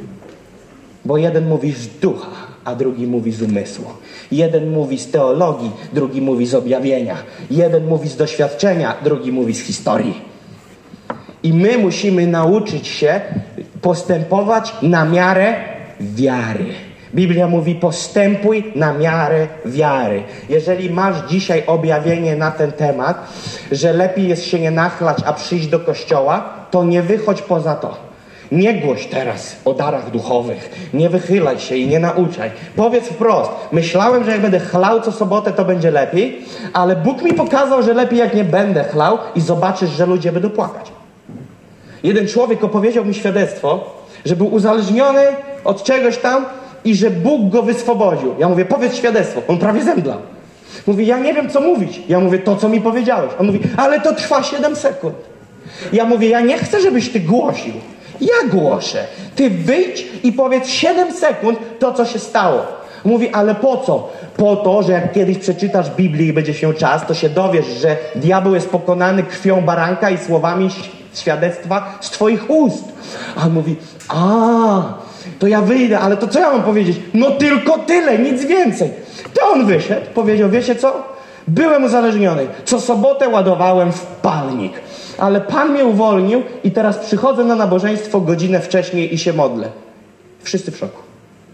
Bo jeden mówi z ducha, a drugi mówi z umysłu. Jeden mówi z teologii, drugi mówi z objawienia. Jeden mówi z doświadczenia, drugi mówi z historii. I my musimy nauczyć się postępować na miarę wiary. Biblia mówi, postępuj na miarę wiary. Jeżeli masz dzisiaj objawienie na ten temat, że lepiej jest się nie nachlać, a przyjść do kościoła, to nie wychodź poza to. Nie głoś teraz o darach duchowych. Nie wychylaj się i nie nauczaj. Powiedz wprost, myślałem, że jak będę chlał co sobotę, to będzie lepiej, ale Bóg mi pokazał, że lepiej jak nie będę chlał i zobaczysz, że ludzie będą płakać. Jeden człowiek opowiedział mi świadectwo, że był uzależniony od czegoś tam, i że Bóg go wyswobodził. Ja mówię, powiedz świadectwo. On prawie zemdlał. Mówi, ja nie wiem, co mówić. Ja mówię, to, co mi powiedziałeś. On mówi, ale to trwa siedem sekund. Ja mówię, ja nie chcę, żebyś ty głosił. Ja głoszę. Ty wyjdź i powiedz siedem sekund to, co się stało. Mówi, ale po co? Po to, że jak kiedyś przeczytasz Biblię i będzie się czas, to się dowiesz, że diabeł jest pokonany krwią baranka i słowami świadectwa z twoich ust. A on mówi, a, to ja wyjdę, ale to co ja mam powiedzieć? No tylko tyle, nic więcej. To on wyszedł, powiedział, wiecie co? Byłem uzależniony. Co sobotę ładowałem w palnik. Ale Pan mnie uwolnił i teraz przychodzę na nabożeństwo godzinę wcześniej i się modlę. Wszyscy w szoku.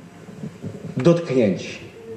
Dotknięci.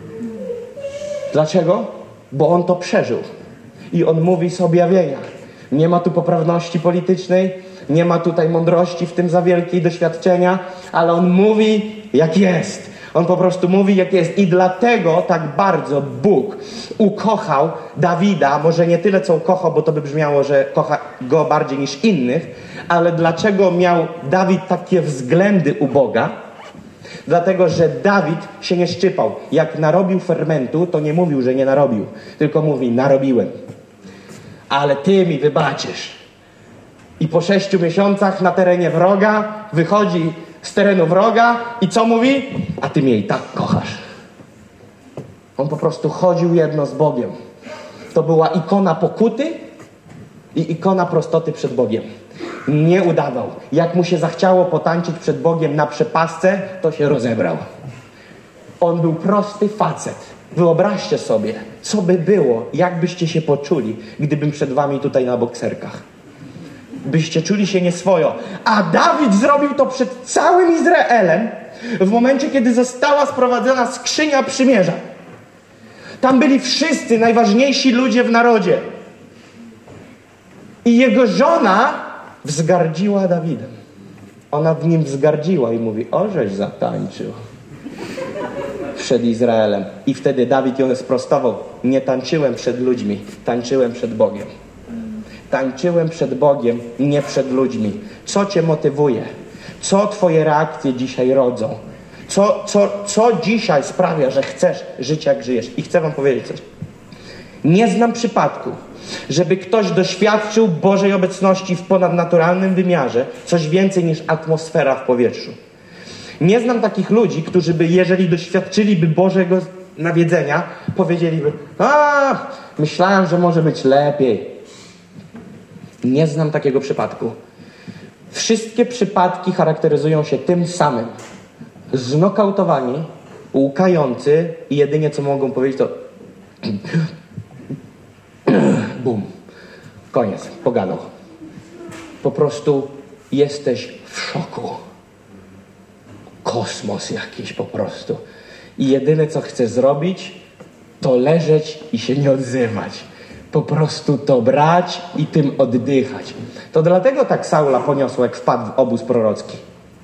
Dlaczego? Bo on to przeżył. I on mówi z objawienia. Nie ma tu poprawności politycznej, nie ma tutaj mądrości w tym za wielkiej doświadczenia, ale on mówi jak jest. On po prostu mówi jak jest. I dlatego tak bardzo Bóg ukochał Dawida, może nie tyle co ukochał, bo to by brzmiało, że kocha go bardziej niż innych, ale dlaczego miał Dawid takie względy u Boga? Dlatego, że Dawid się nie szczypał. Jak narobił fermentu, to nie mówił, że nie narobił, tylko mówi, narobiłem. Ale ty mi wybaczysz. I po sześciu miesiącach na terenie wroga wychodzi z terenu wroga i co mówi? A ty mnie i tak kochasz. On po prostu chodził jedno z Bogiem. To była ikona pokuty i ikona prostoty przed Bogiem. Nie udawał. Jak mu się zachciało potańczyć przed Bogiem na przepasce, to się rozebrał. On był prosty facet. Wyobraźcie sobie, co by było, jak byście się poczuli, gdybym przed wami tutaj na bokserkach. Byście czuli się nieswojo. A Dawid zrobił to przed całym Izraelem w momencie, kiedy została sprowadzona skrzynia przymierza. Tam byli wszyscy najważniejsi ludzie w narodzie. I jego żona wzgardziła Dawidem. Ona w nim wzgardziła i mówi, o, żeś zatańczył przed Izraelem. I wtedy Dawid ją sprostował. Nie tańczyłem przed ludźmi, tańczyłem przed Bogiem. Tańczyłem przed Bogiem, nie przed ludźmi. Co cię motywuje? Co twoje reakcje dzisiaj rodzą? Co, co, co dzisiaj sprawia, że chcesz żyć jak żyjesz? I chcę wam powiedzieć coś. Nie znam przypadku, żeby ktoś doświadczył Bożej obecności w ponadnaturalnym wymiarze, coś więcej niż atmosfera w powietrzu. Nie znam takich ludzi, którzy by, jeżeli doświadczyliby Bożego nawiedzenia, powiedzieliby, a, myślałem, że może być lepiej. Nie znam takiego przypadku. Wszystkie przypadki charakteryzują się tym samym. Znokautowani, łkający i jedynie co mogą powiedzieć to bum. Koniec. Pogadał. Po prostu jesteś w szoku. Kosmos jakiś po prostu. I jedyne co chcę zrobić, to leżeć i się nie odzywać. Po prostu to brać i tym oddychać. To dlatego tak Saula poniosło, jak wpadł w obóz prorocki.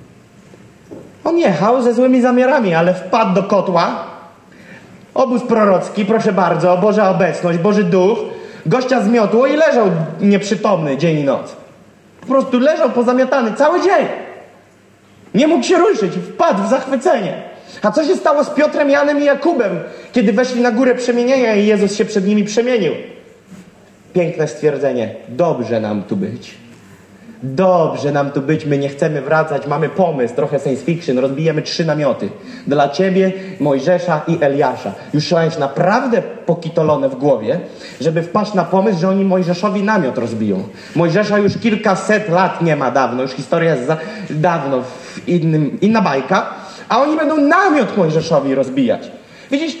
On jechał ze złymi zamiarami, ale wpadł do kotła. Obóz prorocki, proszę bardzo, Boża obecność, Boży duch. Gościa zmiotło i leżał nieprzytomny dzień i noc. Po prostu leżał pozamiatany cały dzień. Nie mógł się ruszyć, wpadł w zachwycenie. A co się stało z Piotrem, Janem i Jakubem, kiedy weszli na górę przemienienia i Jezus się przed nimi przemienił? Piękne stwierdzenie. Dobrze nam tu być. Dobrze nam tu być, my nie chcemy wracać, mamy pomysł, trochę science fiction, rozbijemy trzy namioty. Dla ciebie, Mojżesza i Eliasza. Już trzeba mieć naprawdę pokitolone w głowie, żeby wpaść na pomysł, że oni Mojżeszowi namiot rozbiją. Mojżesza już kilkaset lat nie ma dawno, już historia jest za, dawno w innym, inna bajka, a oni będą namiot Mojżeszowi rozbijać. Widzisz?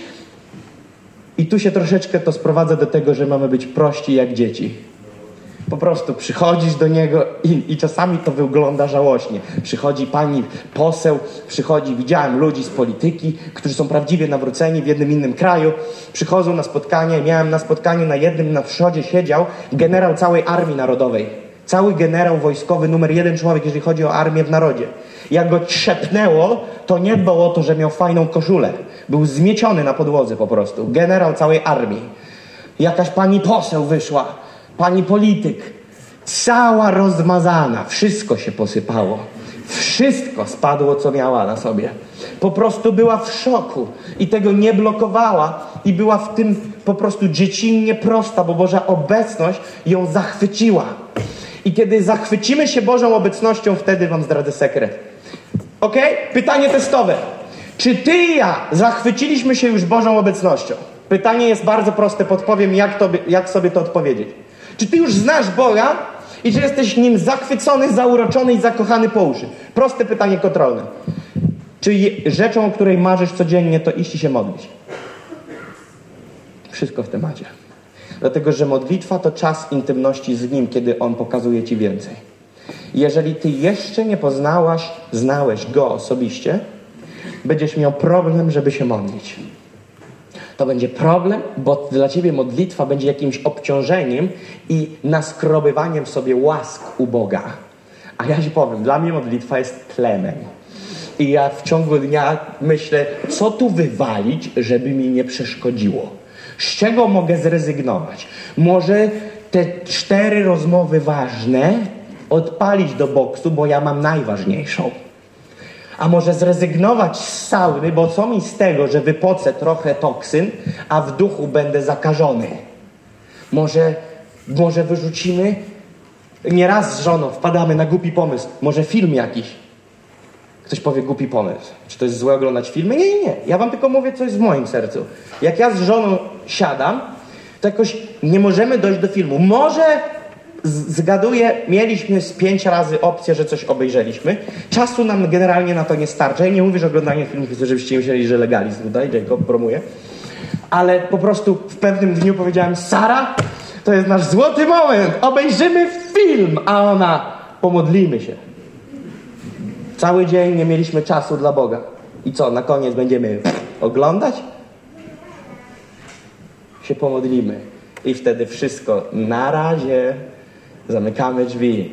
I tu się troszeczkę to sprowadza do tego, że mamy być prości jak dzieci. Po prostu przychodzisz do niego i, i czasami to wygląda żałośnie. Przychodzi pani poseł, przychodzi, widziałem ludzi z polityki, którzy są prawdziwie nawróceni w jednym innym kraju. Przychodzą na spotkanie, miałem na spotkaniu na jednym na przodzie siedział generał całej Armii Narodowej. Cały generał wojskowy, numer jeden człowiek, jeżeli chodzi o armię w narodzie. Jak go trzepnęło, to nie dbał o to, że miał fajną koszulę. Był zmieciony na podłodze po prostu. Generał całej armii. Jakaś pani poseł wyszła. Pani polityk, cała rozmazana, wszystko się posypało. Wszystko spadło, co miała na sobie. Po prostu była w szoku i tego nie blokowała i była w tym po prostu dziecinnie prosta, bo Boża obecność ją zachwyciła. I kiedy zachwycimy się Bożą obecnością, wtedy wam zdradzę sekret. Ok? Pytanie testowe. Czy ty i ja zachwyciliśmy się już Bożą obecnością? Pytanie jest bardzo proste, podpowiem, jak, to, jak sobie to odpowiedzieć. Czy ty już znasz Boga i czy jesteś Nim zachwycony, zauroczony i zakochany po uszy? Proste pytanie kontrolne. Czy je, rzeczą, o której marzysz codziennie, to iść i się modlić? Wszystko w temacie. Dlatego, że modlitwa to czas intymności z Nim, kiedy On pokazuje ci więcej. Jeżeli ty jeszcze nie poznałaś, znałeś Go osobiście, będziesz miał problem, żeby się modlić. To będzie problem, bo dla ciebie modlitwa będzie jakimś obciążeniem i naskrobywaniem sobie łask u Boga. A ja ci powiem, dla mnie modlitwa jest tlenem. I ja w ciągu dnia myślę, co tu wywalić, żeby mi nie przeszkodziło. Z czego mogę zrezygnować? Może te cztery rozmowy ważne odpalić do boksu, bo ja mam najważniejszą. A może zrezygnować z sauny, bo co mi z tego, że wypocę trochę toksyn, a w duchu będę zakażony. Może, może wyrzucimy, nieraz z żoną wpadamy na głupi pomysł, może film jakiś. Ktoś powie głupi pomysł. Czy to jest złe oglądać filmy? Nie, nie, nie. Ja wam tylko mówię, co jest w moim sercu. Jak ja z żoną siadam, to jakoś nie możemy dojść do filmu. Może zgaduję, mieliśmy z pięć razy opcję, że coś obejrzeliśmy. Czasu nam generalnie na to nie starcza. Ja nie mówię, że oglądanie filmów jest, żebyście myśleli, że legalizm tutaj, Jacob promuje. Ale po prostu w pewnym dniu powiedziałem: Sara, to jest nasz złoty moment, obejrzymy film, a ona: pomodlimy się. Cały dzień nie mieliśmy czasu dla Boga. I co, na koniec będziemy oglądać? Się pomodlimy. I wtedy wszystko, na razie, zamykamy drzwi.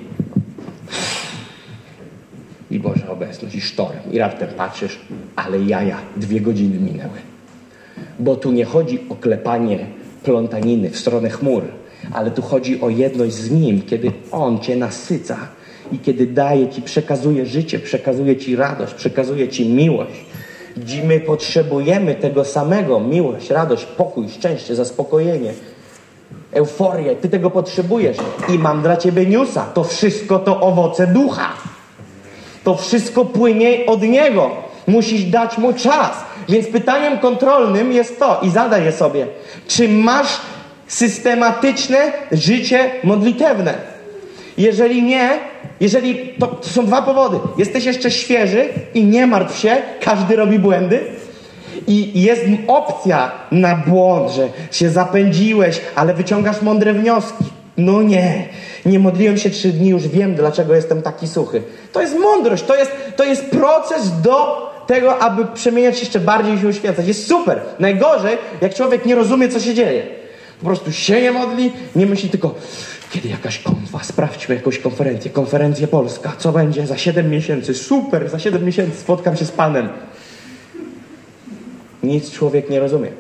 I Boża obecność, i sztorm. I raptem patrzysz, ale jaja, dwie godziny minęły. Bo tu nie chodzi o klepanie plątaniny w stronę chmur, ale tu chodzi o jedność z Nim, kiedy On cię nasyca i kiedy daje ci, przekazuje życie, przekazuje ci radość, przekazuje ci miłość. Gdzie my potrzebujemy tego samego, miłość, radość, pokój, szczęście, zaspokojenie, euforię. Ty tego potrzebujesz. I mam dla ciebie newsa. To wszystko to owoce ducha. To wszystko płynie od Niego. Musisz dać Mu czas. Więc pytaniem kontrolnym jest to, i zadaj je sobie: czy masz systematyczne życie modlitewne? Jeżeli nie, jeżeli to, to są dwa powody. Jesteś jeszcze świeży i nie martw się, każdy robi błędy. I jest opcja na błąd, że się zapędziłeś, ale wyciągasz mądre wnioski. No nie, nie modliłem się trzy dni, już wiem, dlaczego jestem taki suchy. To jest mądrość, to jest, to jest proces do tego, aby przemieniać się jeszcze bardziej i się uświęcać. Jest super. Najgorzej, jak człowiek nie rozumie, co się dzieje. Po prostu się nie modli, nie myśli tylko: kiedy jakaś konfa, sprawdźmy jakąś konferencję, konferencja polska, co będzie za siedem miesięcy, super, za siedem miesięcy spotkam się z Panem. Nic człowiek nie rozumie.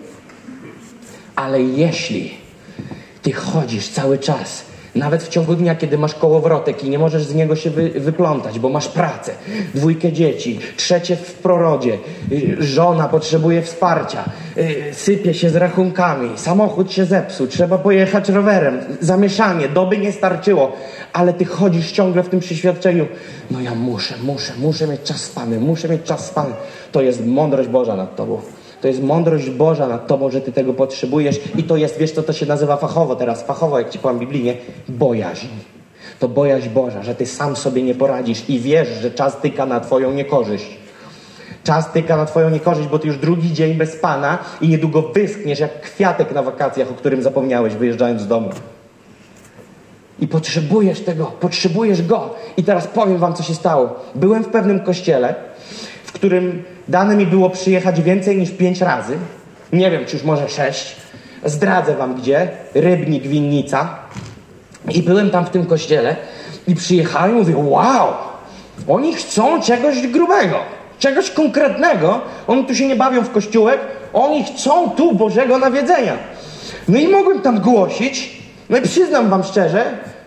Ale jeśli ty chodzisz cały czas, nawet w ciągu dnia, kiedy masz kołowrotek i nie możesz z niego się wy, wyplątać, bo masz pracę, dwójkę dzieci, trzecie w prorodzie, żona potrzebuje wsparcia, sypie się z rachunkami, samochód się zepsuł, trzeba pojechać rowerem, zamieszanie, doby nie starczyło, ale ty chodzisz ciągle w tym przeświadczeniu: no ja muszę, muszę, muszę mieć czas z Panem, muszę mieć czas z Panem. To jest mądrość Boża nad tobą. To jest mądrość Boża nad tobą, że ty tego potrzebujesz. I to jest, wiesz co to się nazywa fachowo teraz, fachowo, jak ci powiem biblijnie, bojaźń. To bojaźń Boża, że ty sam sobie nie poradzisz i wiesz, że czas tyka na twoją niekorzyść. Czas tyka na twoją niekorzyść, bo ty już drugi dzień bez Pana i niedługo wyschniesz jak kwiatek na wakacjach, o którym zapomniałeś, wyjeżdżając z domu. I potrzebujesz tego, potrzebujesz Go. I teraz powiem wam, co się stało. Byłem w pewnym kościele, w którym dane mi było przyjechać więcej niż pięć razy. Nie wiem, czy już może sześć. Zdradzę wam gdzie. Rybnik, Winnica. I byłem tam w tym kościele i przyjechałem i mówię: wow, oni chcą czegoś grubego, czegoś konkretnego. Oni tu się nie bawią w kościółek, oni chcą tu Bożego nawiedzenia. No i mogłem tam głosić. No i przyznam wam szczerze,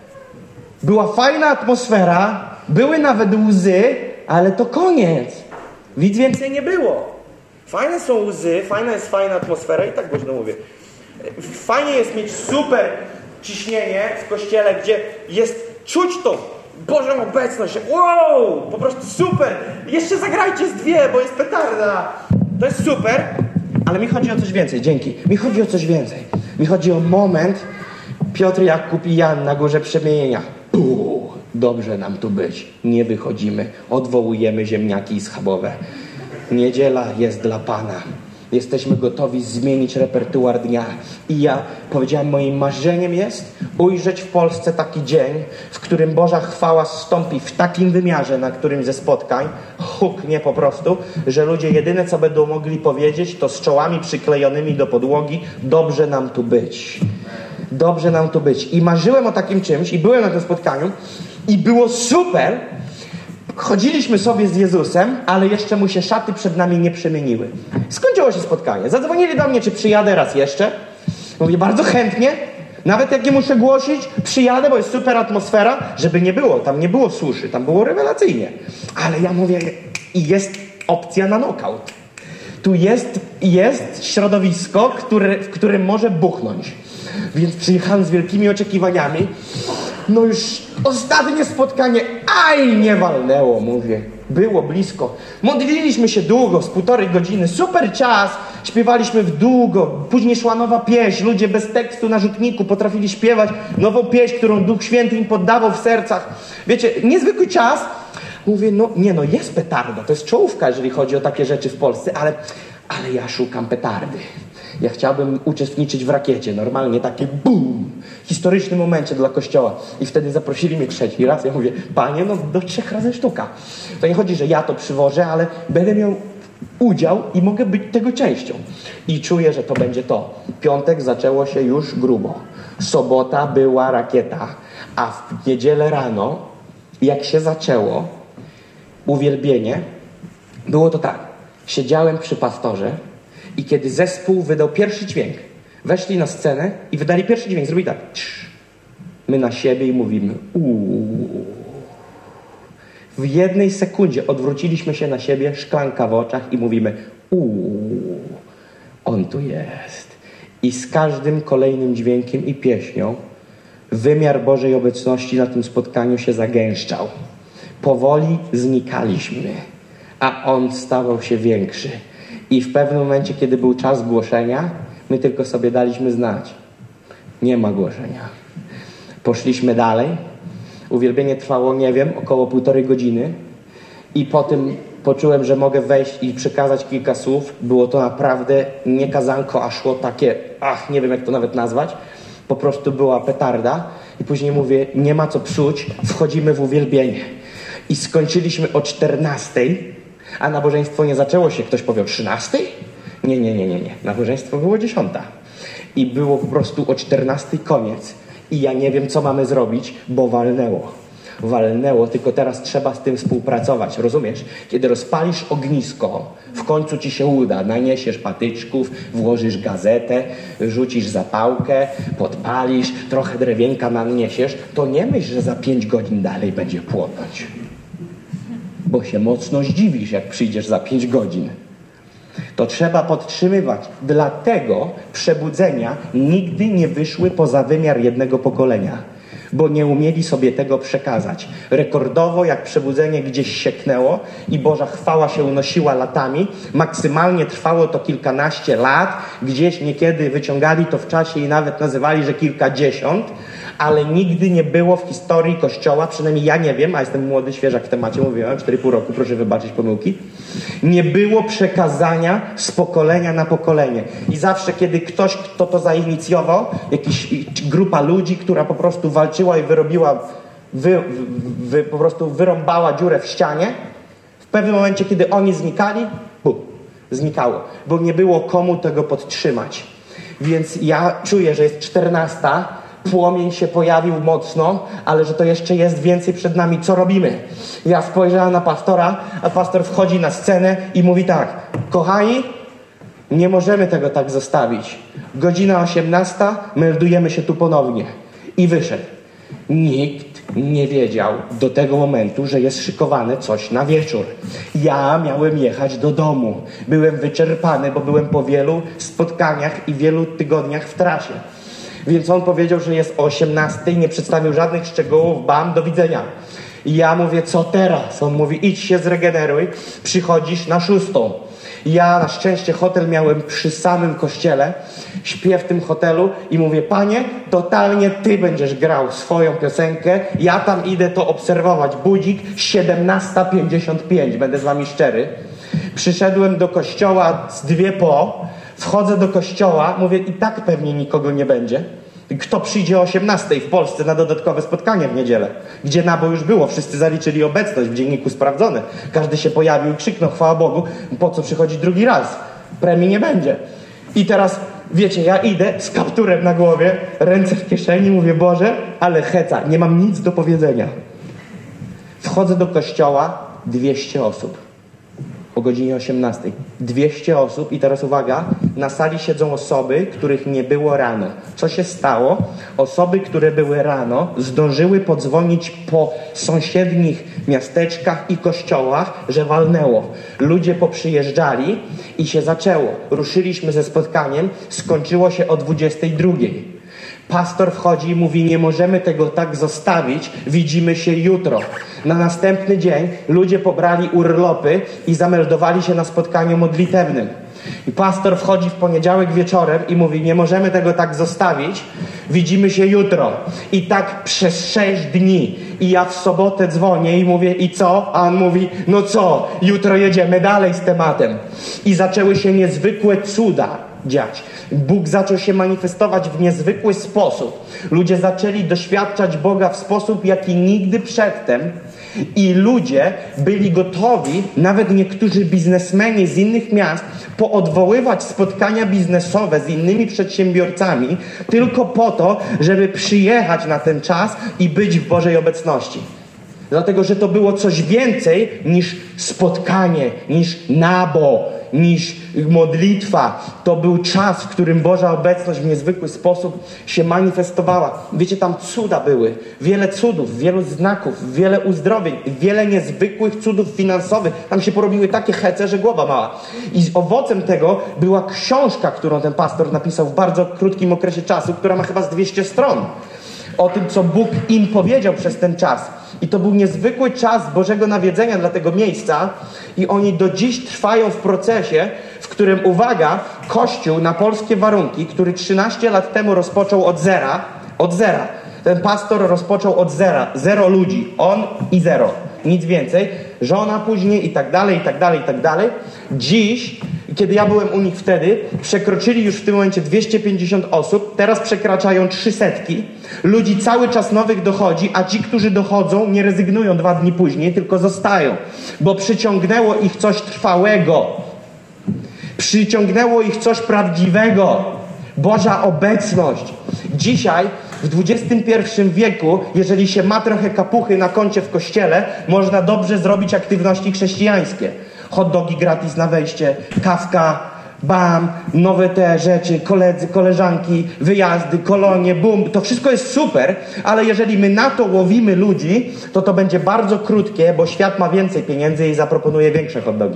była fajna atmosfera, były nawet łzy, ale to koniec. Nic więcej nie było. Fajne są łzy, fajna jest fajna atmosfera i tak głośno mówię. Fajnie jest mieć super ciśnienie w kościele, gdzie jest, czuć to, Bożą obecność. Wow, po prostu super. Jeszcze zagrajcie z dwie, bo jest petarda. To jest super, ale mi chodzi o coś więcej, dzięki. Mi chodzi o coś więcej. Mi chodzi o moment Piotr, Jakub i Jan na górze przemienienia. Puh, dobrze nam tu być. Nie wychodzimy. Odwołujemy ziemniaki schabowe. Niedziela jest dla Pana. Jesteśmy gotowi zmienić repertuar dnia. I ja powiedziałem, moim marzeniem jest ujrzeć w Polsce taki dzień, w którym Boża chwała zstąpi w takim wymiarze na którymś ze spotkań, huknie po prostu, że ludzie jedyne co będą mogli powiedzieć, to z czołami przyklejonymi do podłogi: dobrze nam tu być. Dobrze nam tu być. I marzyłem o takim czymś i byłem na tym spotkaniu i było super. Chodziliśmy sobie z Jezusem, ale jeszcze mu się szaty przed nami nie przemieniły. Skończyło się spotkanie. Zadzwonili do mnie, czy przyjadę raz jeszcze. Mówię, bardzo chętnie. Nawet jak nie muszę głosić, przyjadę, bo jest super atmosfera, żeby nie było. Tam nie było suszy, tam było rewelacyjnie. Ale ja mówię, i jest opcja na knockout. Tu jest, jest środowisko, które, w którym może buchnąć. Więc przyjechałem z wielkimi oczekiwaniami. No już ostatnie spotkanie, aj, nie walnęło, mówię. Było blisko. Modliliśmy się długo, z półtorej godziny. Super czas. śpiewaliśmy w długo, później szła nowa pieśń, ludzie bez tekstu na rzutniku potrafili śpiewać nową pieśń, którą Duch Święty im poddawał w sercach. Wiecie, niezwykły czas. Mówię, no nie no, jest petarda, to jest czołówka, jeżeli chodzi o takie rzeczy w Polsce, ale, ale ja szukam petardy. Ja chciałbym uczestniczyć w rakiecie, normalnie takie BUM! Historycznym momencie dla Kościoła. I wtedy zaprosili mnie trzeci raz. Ja mówię, panie, no do trzech razy sztuka. To nie chodzi, że ja to przywożę, ale będę miał udział i mogę być tego częścią. I czuję, że to będzie to. Piątek zaczęło się już grubo. Sobota była rakieta, a w niedzielę rano, jak się zaczęło uwielbienie, było to tak. Siedziałem przy pastorze i kiedy zespół wydał pierwszy dźwięk, weszli na scenę i wydali pierwszy dźwięk, zrobili tak. My na siebie i mówimy uuu. W jednej sekundzie odwróciliśmy się na siebie, szklanka w oczach i mówimy uuu, on tu jest. I z każdym kolejnym dźwiękiem i pieśnią wymiar Bożej obecności na tym spotkaniu się zagęszczał. Powoli znikaliśmy, a on stawał się większy. I w pewnym momencie, kiedy był czas głoszenia, my tylko sobie daliśmy znać. Nie ma głoszenia. Poszliśmy dalej. Uwielbienie trwało, nie wiem, około półtorej godziny. I po tym poczułem, że mogę wejść i przekazać kilka słów. Było to naprawdę nie kazanko, a szło takie, ach, nie wiem jak to nawet nazwać. Po prostu była petarda. I później mówię, nie ma co psuć, wchodzimy w uwielbienie. I skończyliśmy o czternastej, a nabożeństwo nie zaczęło się, ktoś powie, o trzynastej? Nie, nie, nie, nie, nie. Nabożeństwo było dziesiąta. I było po prostu o czternastej koniec. I ja nie wiem, co mamy zrobić, bo walnęło. Walnęło, tylko teraz trzeba z tym współpracować, rozumiesz? Kiedy rozpalisz ognisko, w końcu ci się uda, naniesiesz patyczków, włożysz gazetę, rzucisz zapałkę, podpalisz, trochę drewienka naniesiesz, to nie myśl, że za pięć godzin dalej będzie płonąć. Bo się mocno zdziwisz, jak przyjdziesz za pięć godzin. To trzeba podtrzymywać. Dlatego przebudzenia nigdy nie wyszły poza wymiar jednego pokolenia, bo nie umieli sobie tego przekazać. Rekordowo, jak przebudzenie gdzieś sieknęło i Boża chwała się unosiła latami, maksymalnie trwało to kilkanaście lat, gdzieś niekiedy wyciągali to w czasie i nawet nazywali, że kilkadziesiąt, ale nigdy nie było w historii Kościoła, przynajmniej ja nie wiem, a jestem młody, świeżak w temacie, mówiłem, cztery i pół roku, proszę wybaczyć pomyłki, nie było przekazania z pokolenia na pokolenie. I zawsze, kiedy ktoś, kto to zainicjował, jakaś grupa ludzi, która po prostu walczyła i wyrobiła, wy, wy, po prostu wyrąbała dziurę w ścianie, w pewnym momencie, kiedy oni znikali, bum, znikało, bo nie było komu tego podtrzymać. Więc ja czuję, że jest czternasta, płomień się pojawił mocno, ale że to jeszcze jest więcej przed nami. Co robimy? Ja spojrzałem na pastora, a pastor wchodzi na scenę i mówi tak: kochani, nie możemy tego tak zostawić. Godzina osiemnasta, meldujemy się tu ponownie. I wyszedł. Nikt nie wiedział do tego momentu, że jest szykowane coś na wieczór. Ja miałem jechać do domu. Byłem wyczerpany, bo byłem po wielu spotkaniach i wielu tygodniach w trasie. Więc on powiedział, że jest o osiemnastej, nie przedstawił żadnych szczegółów, bam, do widzenia. I ja mówię, co teraz? On mówi, idź się zregeneruj, przychodzisz na szóstą. Ja na szczęście hotel miałem przy samym kościele, śpię w tym hotelu i mówię, panie, totalnie ty będziesz grał swoją piosenkę, ja tam idę to obserwować. Budzik siedemnasta pięćdziesiąt pięć, będę z wami szczery. Przyszedłem do kościoła z dwie po, wchodzę do kościoła, mówię, i tak pewnie nikogo nie będzie. Kto przyjdzie o osiemnastej w Polsce na dodatkowe spotkanie w niedzielę, gdzie nabo już było, wszyscy zaliczyli obecność, w dzienniku sprawdzone. Każdy się pojawił i krzyknął, chwała Bogu, po co przychodzi drugi raz? Premii nie będzie. I teraz, wiecie, ja idę z kapturem na głowie, ręce w kieszeni, mówię, Boże, ale heca, nie mam nic do powiedzenia. Wchodzę do kościoła, dwieście osób. O godzinie osiemnastej. dwieście osób i teraz uwaga, na sali siedzą osoby, których nie było rano. Co się stało? Osoby, które były rano, zdążyły podzwonić po sąsiednich miasteczkach i kościołach, że walnęło. Ludzie poprzyjeżdżali i się zaczęło. Ruszyliśmy ze spotkaniem, skończyło się o dwudziestej drugiej. Pastor wchodzi i mówi, nie możemy tego tak zostawić, widzimy się jutro. Na następny dzień ludzie pobrali urlopy i zameldowali się na spotkaniu modlitewnym. I pastor wchodzi w poniedziałek wieczorem i mówi, nie możemy tego tak zostawić, widzimy się jutro. I tak przez sześć dni. I ja w sobotę dzwonię i mówię, i co? A on mówi, no co, jutro jedziemy dalej z tematem. I zaczęły się niezwykłe cuda dziać. Bóg zaczął się manifestować w niezwykły sposób. Ludzie zaczęli doświadczać Boga w sposób, jaki nigdy przedtem. I ludzie byli gotowi, nawet niektórzy biznesmeni z innych miast, poodwoływać spotkania biznesowe z innymi przedsiębiorcami tylko po to, żeby przyjechać na ten czas i być w Bożej obecności. Dlatego, że to było coś więcej niż spotkanie, niż nabo, niż modlitwa. To był czas, w którym Boża obecność w niezwykły sposób się manifestowała. Wiecie, tam cuda były. Wiele cudów, wielu znaków, wiele uzdrowień, wiele niezwykłych cudów finansowych. Tam się porobiły takie hece, że głowa mała. I owocem tego była książka, którą ten pastor napisał w bardzo krótkim okresie czasu, która ma chyba z dwieście stron. O tym, co Bóg im powiedział przez ten czas. I to był niezwykły czas Bożego nawiedzenia dla tego miejsca i oni do dziś trwają w procesie, w którym, uwaga, Kościół na polskie warunki, który trzynaście lat temu rozpoczął od zera, od zera. Ten pastor rozpoczął od zera, zero ludzi, on i zero, nic więcej, żona później i tak dalej, i tak dalej, i tak dalej. Dziś, kiedy ja byłem u nich wtedy, przekroczyli już w tym momencie dwieście pięćdziesiąt osób, teraz przekraczają trzy setki. Ludzi cały czas nowych dochodzi, a ci, którzy dochodzą, nie rezygnują dwa dni później, tylko zostają, bo przyciągnęło ich coś trwałego. Przyciągnęło ich coś prawdziwego. Boża obecność. Dzisiaj, w dwudziestym pierwszym wieku, jeżeli się ma trochę kapuchy na koncie w kościele, można dobrze zrobić aktywności chrześcijańskie. Hot dogi gratis na wejście, kawka, bam, nowe te rzeczy, koledzy, koleżanki, wyjazdy, kolonie, bum. To wszystko jest super, ale jeżeli my na to łowimy ludzi, to to będzie bardzo krótkie, bo świat ma więcej pieniędzy i zaproponuje większe hot dogi.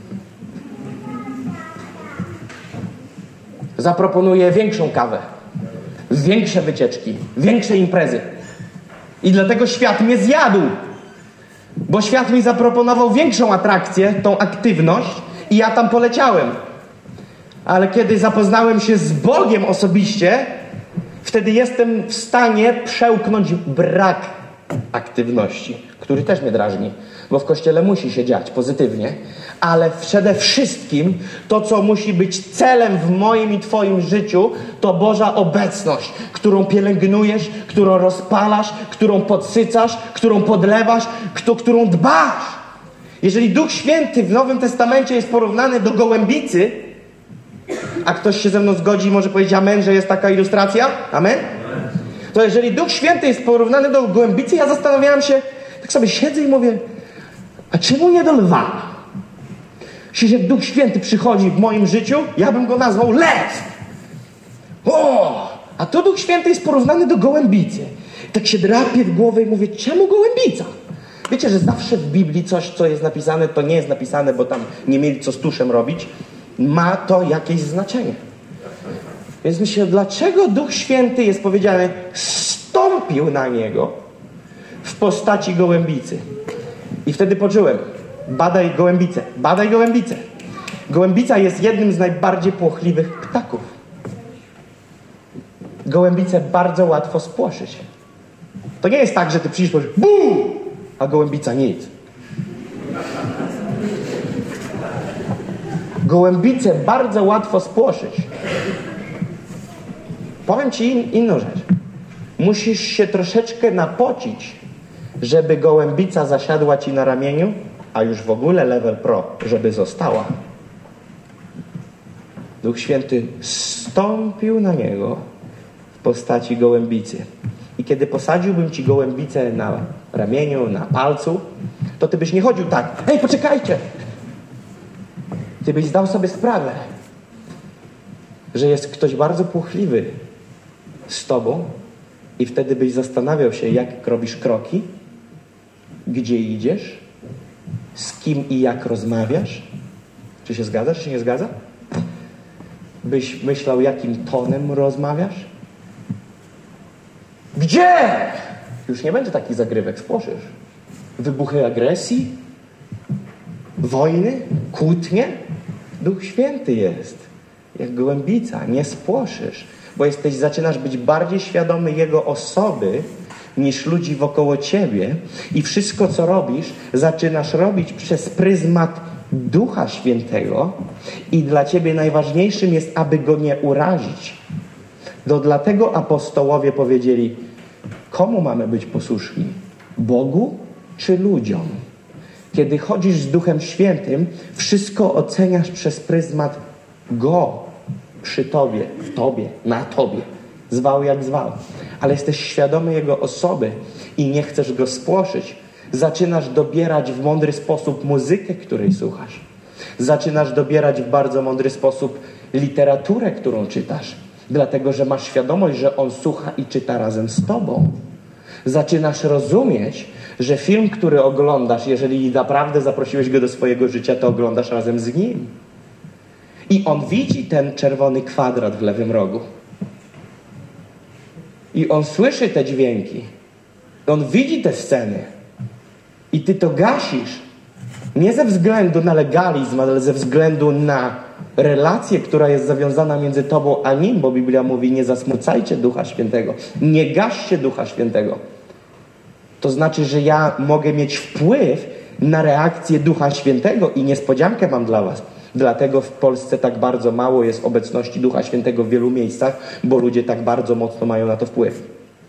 Zaproponuje większą kawę, większe wycieczki, większe imprezy. I dlatego świat mnie zjadł. Bo świat mi zaproponował większą atrakcję, tą aktywność i ja tam poleciałem. Ale kiedy zapoznałem się z Bogiem osobiście, wtedy jestem w stanie przełknąć brak aktywności, który też mnie drażni, bo w Kościele musi się dziać pozytywnie, ale przede wszystkim to, co musi być celem w moim i Twoim życiu, to Boża obecność, którą pielęgnujesz, którą rozpalasz, którą podsycasz, którą podlewasz, którą dbasz. Jeżeli Duch Święty w Nowym Testamencie jest porównany do gołębicy, a ktoś się ze mną zgodzi i może powiedzieć amen, że jest taka ilustracja? Amen? To jeżeli Duch Święty jest porównany do gołębicy, ja zastanawiałem się, tak sobie siedzę i mówię, a czemu nie do lwa? Jeśli jak Duch Święty przychodzi w moim życiu, ja bym go nazwał lew. O! A tu Duch Święty jest porównany do gołębicy. Tak się drapię w głowę i mówię, czemu gołębica? Wiecie, że zawsze w Biblii coś, co jest napisane, to nie jest napisane, bo tam nie mieli co z tuszem robić. Ma to jakieś znaczenie. Więc myślę, dlaczego Duch Święty jest powiedziane, stąpił na niego w postaci gołębicy. I wtedy poczułem, badaj gołębicę, badaj gołębicę. Gołębica jest jednym z najbardziej płochliwych ptaków. Gołębicę bardzo łatwo spłoszyć. To nie jest tak, że ty przyjdziesz i powiesz bum, a gołębica nic. Gołębicę bardzo łatwo spłoszyć. Powiem ci inną rzecz. Musisz się troszeczkę napocić, żeby gołębica zasiadła ci na ramieniu, a już w ogóle level pro, żeby została. Duch Święty stąpił na niego w postaci gołębicy. I kiedy posadziłbym ci gołębicę na ramieniu, na palcu, to ty byś nie chodził tak, hej, poczekajcie! Ty byś zdał sobie sprawę, że jest ktoś bardzo płochliwy z tobą i wtedy byś zastanawiał się, jak robisz kroki, gdzie idziesz, z kim i jak rozmawiasz. Czy się zgadza, czy się nie zgadza? Byś myślał, jakim tonem rozmawiasz? Gdzie? Już nie będzie takich zagrywek, spłoszysz. Wybuchy agresji, wojny, kłótnie. Duch Święty jest jak gołębica, nie spłoszysz, bo jesteś, zaczynasz być bardziej świadomy Jego osoby niż ludzi wokoło ciebie i wszystko, co robisz, zaczynasz robić przez pryzmat Ducha Świętego i dla ciebie najważniejszym jest, aby Go nie urazić. To dlatego apostołowie powiedzieli, komu mamy być posłuszni? Bogu czy ludziom? Kiedy chodzisz z Duchem Świętym, wszystko oceniasz przez pryzmat Go przy tobie, w tobie, na tobie. Zwał jak zwał. Ale jesteś świadomy Jego osoby i nie chcesz Go spłoszyć. Zaczynasz dobierać w mądry sposób muzykę, której słuchasz. Zaczynasz dobierać w bardzo mądry sposób literaturę, którą czytasz. Dlatego, że masz świadomość, że On słucha i czyta razem z tobą. Zaczynasz rozumieć, że film, który oglądasz, jeżeli naprawdę zaprosiłeś Go do swojego życia, to oglądasz razem z Nim. I On widzi ten czerwony kwadrat w lewym rogu. I On słyszy te dźwięki. On widzi te sceny. I ty to gasisz. Nie ze względu na legalizm, ale ze względu na relację, która jest zawiązana między tobą a Nim, bo Biblia mówi, nie zasmucajcie Ducha Świętego. Nie gaście Ducha Świętego. To znaczy, że ja mogę mieć wpływ na reakcję Ducha Świętego i niespodziankę mam dla was. Dlatego w Polsce tak bardzo mało jest obecności Ducha Świętego w wielu miejscach, bo ludzie tak bardzo mocno mają na to wpływ.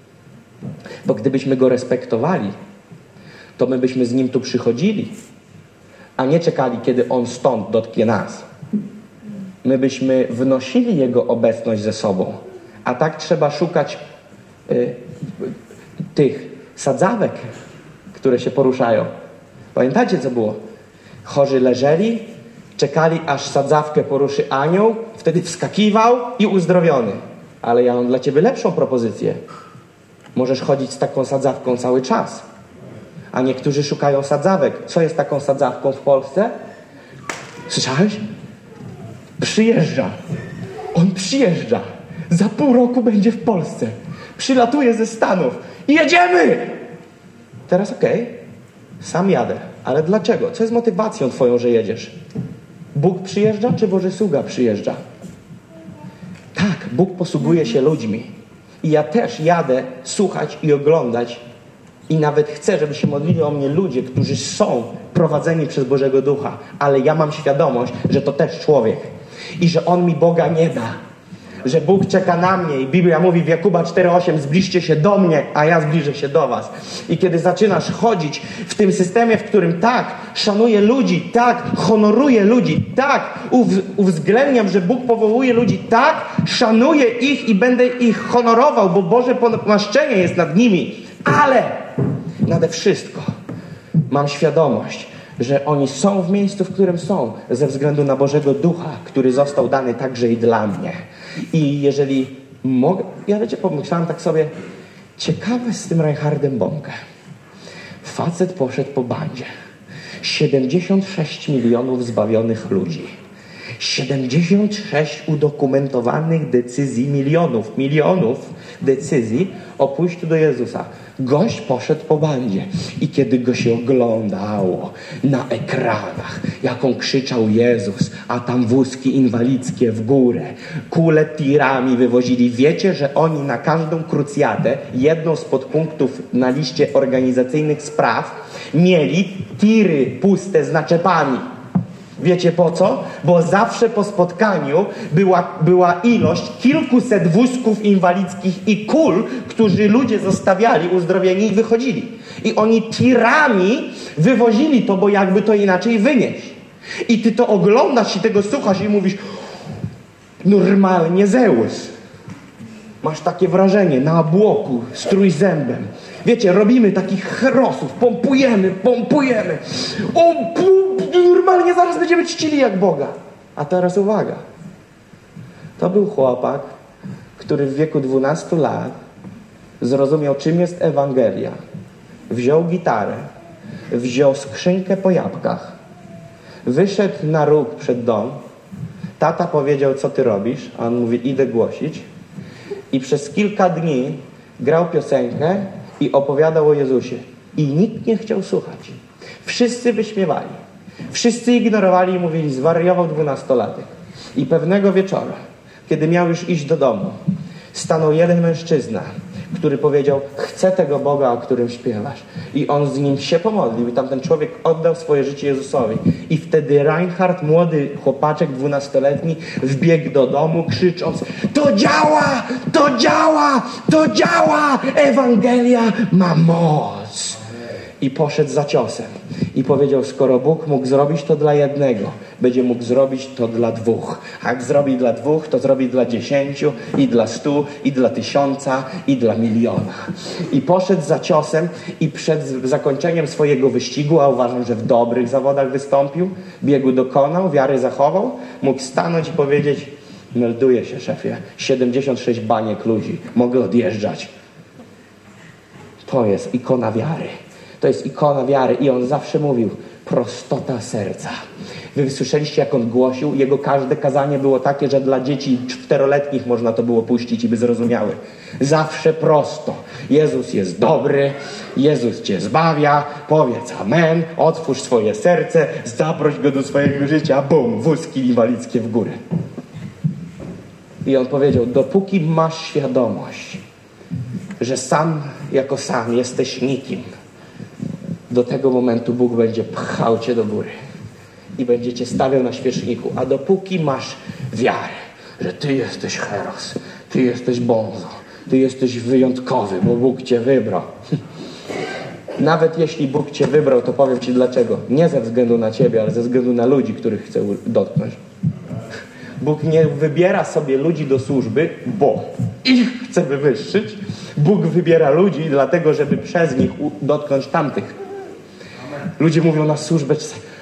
Bo gdybyśmy Go respektowali, to my byśmy z Nim tu przychodzili, a nie czekali, kiedy On stąd dotknie nas. My byśmy wnosili Jego obecność ze sobą. A tak trzeba szukać y, tych sadzawek, które się poruszają. Pamiętacie, co było? Chorzy leżeli, czekali, aż sadzawkę poruszy anioł, wtedy wskakiwał i uzdrowiony. Ale ja mam dla ciebie lepszą propozycję. Możesz chodzić z taką sadzawką cały czas. A niektórzy szukają sadzawek. Co jest taką sadzawką w Polsce? Słyszałeś? Przyjeżdża. On przyjeżdża. Za pół roku będzie w Polsce. Przylatuje ze Stanów. I jedziemy! Teraz okej. Okay. Sam jadę. Ale dlaczego? Co jest motywacją twoją, że jedziesz? Bóg przyjeżdża, czy Boży sługa przyjeżdża? Tak, Bóg posługuje się ludźmi. I ja też jadę słuchać i oglądać. I nawet chcę, żeby się modlili o mnie ludzie, którzy są prowadzeni przez Bożego Ducha. Ale ja mam świadomość, że to też człowiek. I że On mi Boga nie da. Że Bóg czeka na mnie. I Biblia mówi w Jakuba cztery osiem, zbliżcie się do mnie, a ja zbliżę się do was. I kiedy zaczynasz chodzić w tym systemie, w którym tak, szanuję ludzi, tak, honoruję ludzi, tak, uw- uwzględniam, że Bóg powołuje ludzi, tak, szanuję ich i będę ich honorował, bo Boże pomaszczenie jest nad nimi. Ale nade wszystko mam świadomość, że oni są w miejscu, w którym są, ze względu na Bożego Ducha, który został dany także i dla mnie. I jeżeli mogę... Ja wiecie, pomyślałem tak sobie, ciekawe z tym Reinhardem Bonke. Facet poszedł po bandzie. siedemdziesiąt sześć milionów zbawionych ludzi. siedemdziesiąt sześć udokumentowanych decyzji, milionów, milionów decyzji o pójściu do Jezusa. Gość poszedł po bandzie i kiedy go się oglądało na ekranach, jak on krzyczał Jezus, a tam wózki inwalidzkie w górę, kule tirami wywozili. Wiecie, że oni na każdą krucjatę, jedną z podpunktów na liście organizacyjnych spraw, mieli tiry puste z naczepami. Wiecie po co? Bo zawsze po spotkaniu była, była ilość kilkuset wózków inwalidzkich i kul, którzy ludzie zostawiali uzdrowieni i wychodzili. I oni tirami wywozili to, bo jakby to inaczej wynieść. I ty to oglądasz i tego słuchasz i mówisz, normalnie Zeus. Masz takie wrażenie, na obłoku, z trójzębem. Wiecie, robimy takich herosów, pompujemy, pompujemy. O, normalnie zaraz będziemy czcili jak Boga. A teraz uwaga. To był chłopak, który w wieku dwunastu lat zrozumiał, czym jest Ewangelia. Wziął gitarę, wziął skrzynkę po jabłkach, wyszedł na róg przed dom. Tata powiedział, co ty robisz? A on mówi, idę głosić. I przez kilka dni grał piosenkę i opowiadał o Jezusie. I nikt nie chciał słuchać. Wszyscy wyśmiewali. Wszyscy ignorowali i mówili, zwariował dwunastolatek. I pewnego wieczoru, kiedy miał już iść do domu, stanął jeden mężczyzna, który powiedział, chcę tego Boga, o którym śpiewasz. I on z nim się pomodlił. I tamten człowiek oddał swoje życie Jezusowi. I wtedy Reinhard, młody chłopaczek dwunastoletni, wbiegł do domu krzycząc, to działa! To działa! To działa! Ewangelia ma moc! I poszedł za ciosem. I powiedział, skoro Bóg mógł zrobić to dla jednego, będzie mógł zrobić to dla dwóch. A jak zrobi dla dwóch, to zrobi dla dziesięciu, i dla stu, i dla tysiąca, i dla miliona. I poszedł za ciosem i przed zakończeniem swojego wyścigu, a uważam, że w dobrych zawodach wystąpił, biegu dokonał, wiary zachował, mógł stanąć i powiedzieć, melduję się, szefie, siedemdziesiąt sześć baniek ludzi, mogę odjeżdżać. To jest ikona wiary. To jest ikona wiary i on zawsze mówił, prostota serca. Wy słyszeliście, jak on głosił, jego każde kazanie było takie, że dla dzieci czteroletnich można to było puścić i by zrozumiały. Zawsze prosto. Jezus jest dobry, Jezus cię zbawia, powiedz amen, otwórz swoje serce, zaproś go do swojego życia, bum, wózki inwalidzkie w górę. I on powiedział, dopóki masz świadomość, że sam jako sam jesteś nikim, do tego momentu Bóg będzie pchał cię do góry i będzie cię stawiał na świeczniku. A dopóki masz wiarę, że ty jesteś heros, ty jesteś bonzo, ty jesteś wyjątkowy, bo Bóg cię wybrał. Nawet jeśli Bóg cię wybrał, to powiem ci dlaczego. Nie ze względu na ciebie, ale ze względu na ludzi, których chce dotknąć. Bóg nie wybiera sobie ludzi do służby, bo ich chce wywyższyć. Bóg wybiera ludzi dlatego, żeby przez nich dotknąć tamtych. Ludzie mówią na służbę,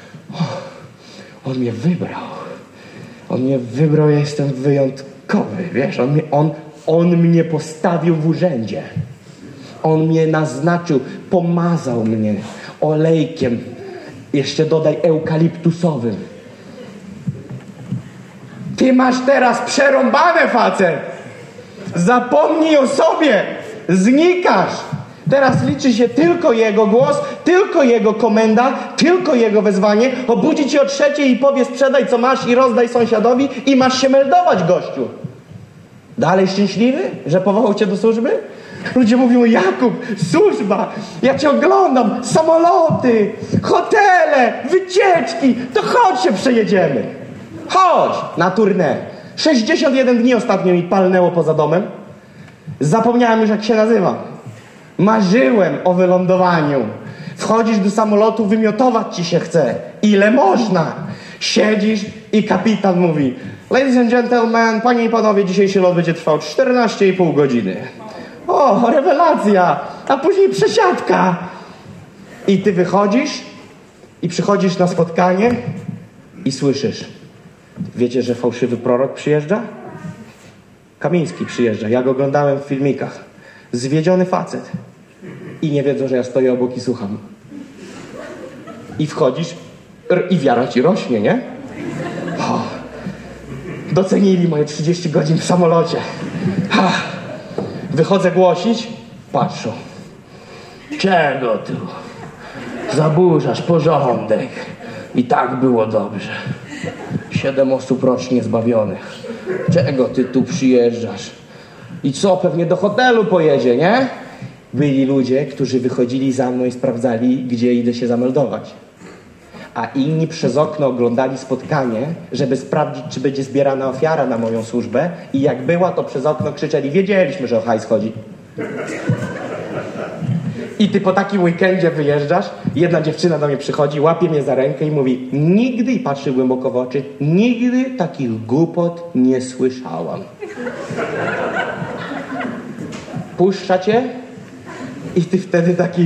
on mnie wybrał. On mnie wybrał, ja jestem wyjątkowy. Wiesz, on mnie, on, on mnie postawił w urzędzie. On mnie naznaczył, pomazał mnie olejkiem. Jeszcze dodaj eukaliptusowym. Ty masz teraz przerąbane, facet. Zapomnij o sobie. Znikasz. Teraz liczy się tylko Jego głos, tylko Jego komenda, tylko Jego wezwanie. Obudzi cię o trzeciej i powie, sprzedaj co masz i rozdaj sąsiadowi i masz się meldować, gościu. Dalej szczęśliwy, że powołał cię do służby? Ludzie mówią, Jakub, służba, ja cię oglądam, samoloty, hotele, wycieczki, to chodź się przejedziemy. Chodź na tournée. sześćdziesiąt jeden dni ostatnio mi palnęło poza domem. Zapomniałem już, jak się nazywa. Marzyłem o wylądowaniu. Wchodzisz do samolotu, wymiotować ci się chce. Ile można? Siedzisz i kapitan mówi, ladies and gentlemen, panie i panowie, dzisiejszy lot będzie trwał czternaście i pół godziny. O, rewelacja! A później przesiadka. I ty wychodzisz i przychodzisz na spotkanie i słyszysz, wiecie, że fałszywy prorok przyjeżdża? Kamiński przyjeżdża, ja go oglądałem w filmikach. Zwiedziony facet. I nie wiedzą, że ja stoję obok i słucham. I wchodzisz i wiara ci rośnie, nie? O, docenili moje trzydzieści godzin w samolocie. Ha. Wychodzę głosić, patrzą. Czego tu? Zaburzasz porządek. I tak było dobrze. Siedem osób rocznie zbawionych. Czego ty tu przyjeżdżasz? I co? Pewnie do hotelu pojedzie, nie? Byli ludzie, którzy wychodzili za mną i sprawdzali, gdzie idę się zameldować. A inni przez okno oglądali spotkanie, żeby sprawdzić, czy będzie zbierana ofiara na moją służbę. I jak była, to przez okno krzyczeli, wiedzieliśmy, że o hajs chodzi. I ty po takim weekendzie wyjeżdżasz, jedna dziewczyna do mnie przychodzi, łapie mnie za rękę i mówi, nigdy, i patrzy głęboko w oczy, nigdy takich głupot nie słyszałam. Puszcza cię i ty wtedy taki,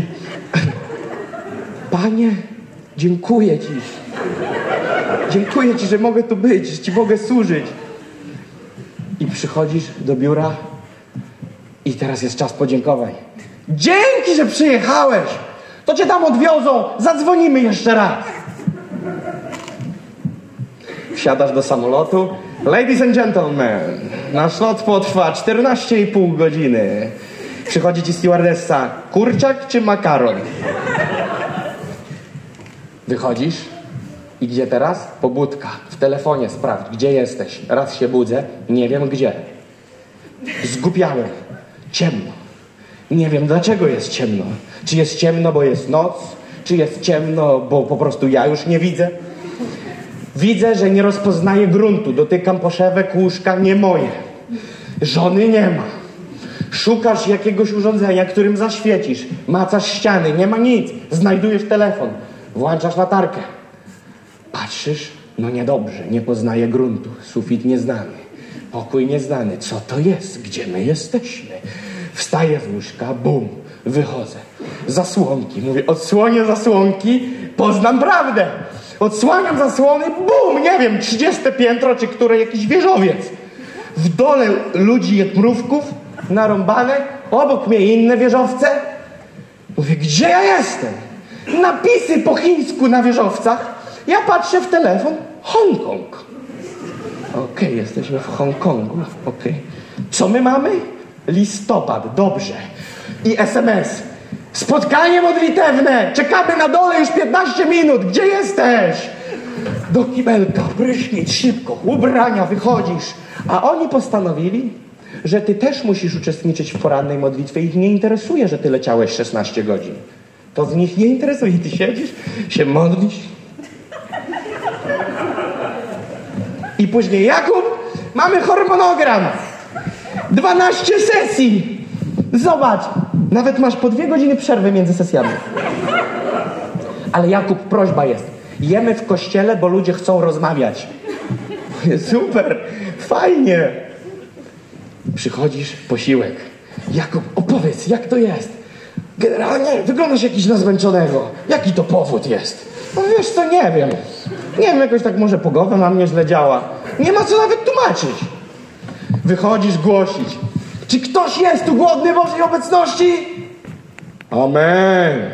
Panie, dziękuję ci. Dziękuję ci, że mogę tu być, że ci mogę służyć. I przychodzisz do biura i teraz jest czas podziękowań. Dzięki, że przyjechałeś. To cię tam odwiozą. Zadzwonimy jeszcze raz. Wsiadasz do samolotu. Ladies and gentlemen, nasz lot potrwa czternaście i pół godziny. Przychodzi ci stewardessa. Kurczak czy makaron? Wychodzisz I gdzie teraz? Pobudka. W telefonie sprawdź, gdzie jesteś. Raz się budzę, nie wiem gdzie. Zgubiałem. Ciemno. Nie wiem, dlaczego jest ciemno. Czy jest ciemno, bo jest noc? Czy jest ciemno, bo po prostu ja już nie widzę? Widzę, że nie rozpoznaję gruntu. Dotykam poszewek łóżka, nie moje. Żony nie ma. Szukasz jakiegoś urządzenia, którym zaświecisz. Macasz ściany, nie ma nic. Znajdujesz telefon. Włączasz latarkę. Patrzysz, no niedobrze, nie poznaję gruntu. Sufit nieznany. Pokój nieznany. Co to jest? Gdzie my jesteśmy? Wstaję z łóżka, bum, wychodzę. Zasłonki. Mówię, odsłonię zasłonki, poznam prawdę. Odsłaniam zasłony, bum, nie wiem, trzydzieste piętro, czy które jakiś wieżowiec. W dole ludzi jak mrówków, narąbane, obok mnie inne wieżowce. Mówię, gdzie ja jestem? Napisy po chińsku na wieżowcach. Ja patrzę w telefon, Hongkong. Okej, okay, jesteśmy w Hongkongu, okej. Okay. Co my mamy? Listopad, dobrze. I es em es. Spotkanie modlitewne! Czekamy na dole już piętnaście minut. Gdzie jesteś? Do kibelka, prysznic, szybko, ubrania, wychodzisz. A oni postanowili, że ty też musisz uczestniczyć w porannej modlitwie. Ich nie interesuje, że ty leciałeś szesnaście godzin. To z nich nie interesuje. Ty siedzisz, się modlisz. I później, Jakub, mamy harmonogram. dwanaście sesji. Zobacz. Nawet masz po dwie godziny przerwy między sesjami. Ale Jakub, prośba jest. Jemy w kościele, bo ludzie chcą rozmawiać. Super, fajnie. Przychodzisz, posiłek. Jakub, opowiedz, jak to jest? Generalnie wyglądasz jakiś na zmęczonego. Jaki to powód jest? No wiesz co, nie wiem. Nie wiem, jakoś tak może pogoda na mnie źle działa. Nie ma co nawet tłumaczyć. Wychodzisz głosić. Czy ktoś jest tu głodny Bożej obecności? Amen.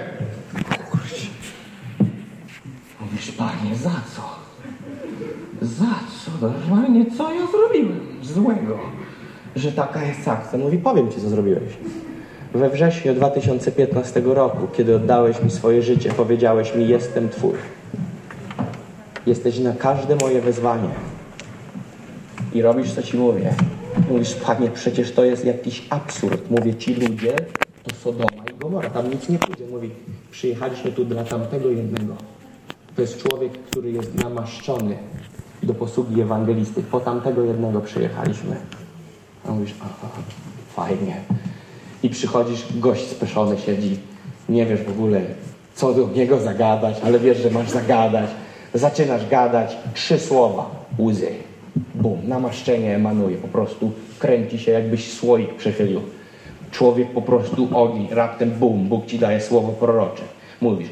Mówisz, Panie, za co? Za co? Normalnie co ja zrobiłem złego? Że taka jest akcja. Mówi, powiem ci, co zrobiłeś. We wrześniu dwa tysiące piętnastego roku, kiedy oddałeś mi swoje życie, powiedziałeś mi, jestem Twój. Jesteś na każde moje wezwanie. I robisz, co ci mówię. Mówisz, Panie, przecież to jest jakiś absurd. Mówię, ci ludzie to Sodoma i Gomora. Tam nic nie pójdzie. Mówi, przyjechaliśmy tu dla tamtego jednego. To jest człowiek, który jest namaszczony do posługi ewangelisty. Po tamtego jednego przyjechaliśmy. A mówisz, aha, fajnie. I przychodzisz, gość speszony siedzi. Nie wiesz w ogóle, co do niego zagadać, ale wiesz, że masz zagadać. Zaczynasz gadać. Trzy słowa. Łzy. Bum, namaszczenie emanuje, po prostu kręci się, jakbyś słoik przechylił. Człowiek po prostu ogni, raptem bum, Bóg ci daje słowo prorocze. Mówisz,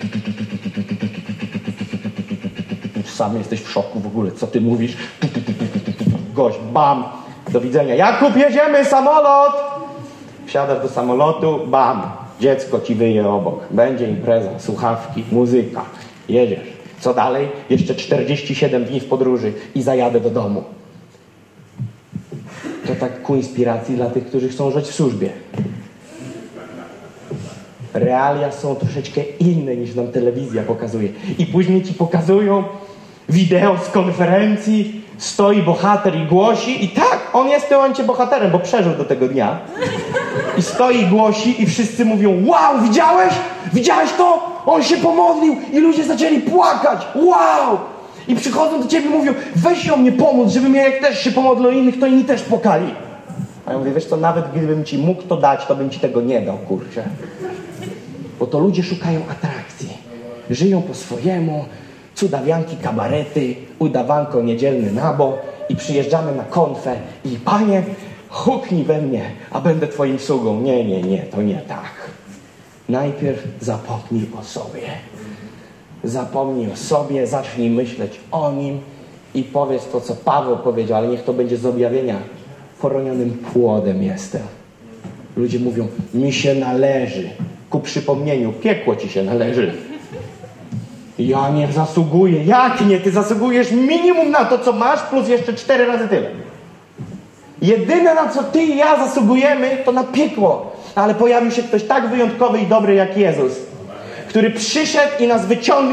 sam jesteś w szoku w ogóle, co ty mówisz? Gość, bam, do widzenia. Jakub, jedziemy, samolot! Wsiadasz do samolotu, bam, dziecko ci wyje obok. Będzie impreza, słuchawki, muzyka, jedziesz. Co dalej? Jeszcze czterdzieści siedem dni w podróży i zajadę do domu. To tak ku inspiracji dla tych, którzy chcą żyć w służbie. Realia są troszeczkę inne, niż nam telewizja pokazuje. I później ci pokazują wideo z konferencji, stoi bohater i głosi. I tak, on jest tym antybohaterem, bo przeżył do tego dnia. I stoi i głosi i wszyscy mówią, wow, widziałeś? Widziałeś to? On się pomodlił i ludzie zaczęli płakać. Wow! I przychodzą do ciebie i mówią, weź o mnie pomóc, żebym ja jak też się pomodlił o innych, to inni też płakali. A ja mówię, wiesz co, nawet gdybym ci mógł to dać, to bym ci tego nie dał, kurczę. Bo to ludzie szukają atrakcji. Żyją po swojemu, cudawianki, kabarety, udawanko, niedzielny nabo i przyjeżdżamy na konfę i Panie, huknij we mnie, a będę twoim sługą. Nie, nie, nie, to nie tak. Najpierw zapomnij o sobie. Zapomnij o sobie, zacznij myśleć o Nim i powiedz to, co Paweł powiedział, ale niech to będzie z objawienia. Poronionym płodem jestem. Ludzie mówią, mi się należy. Ku przypomnieniu, piekło ci się należy. Ja nie zasługuję. Jak nie? Ty zasługujesz minimum na to, co masz, plus jeszcze cztery razy tyle. Jedyne, na co ty i ja zasługujemy, to na piekło. Ale pojawił się ktoś tak wyjątkowy i dobry jak Jezus, który przyszedł i nas wyciągnął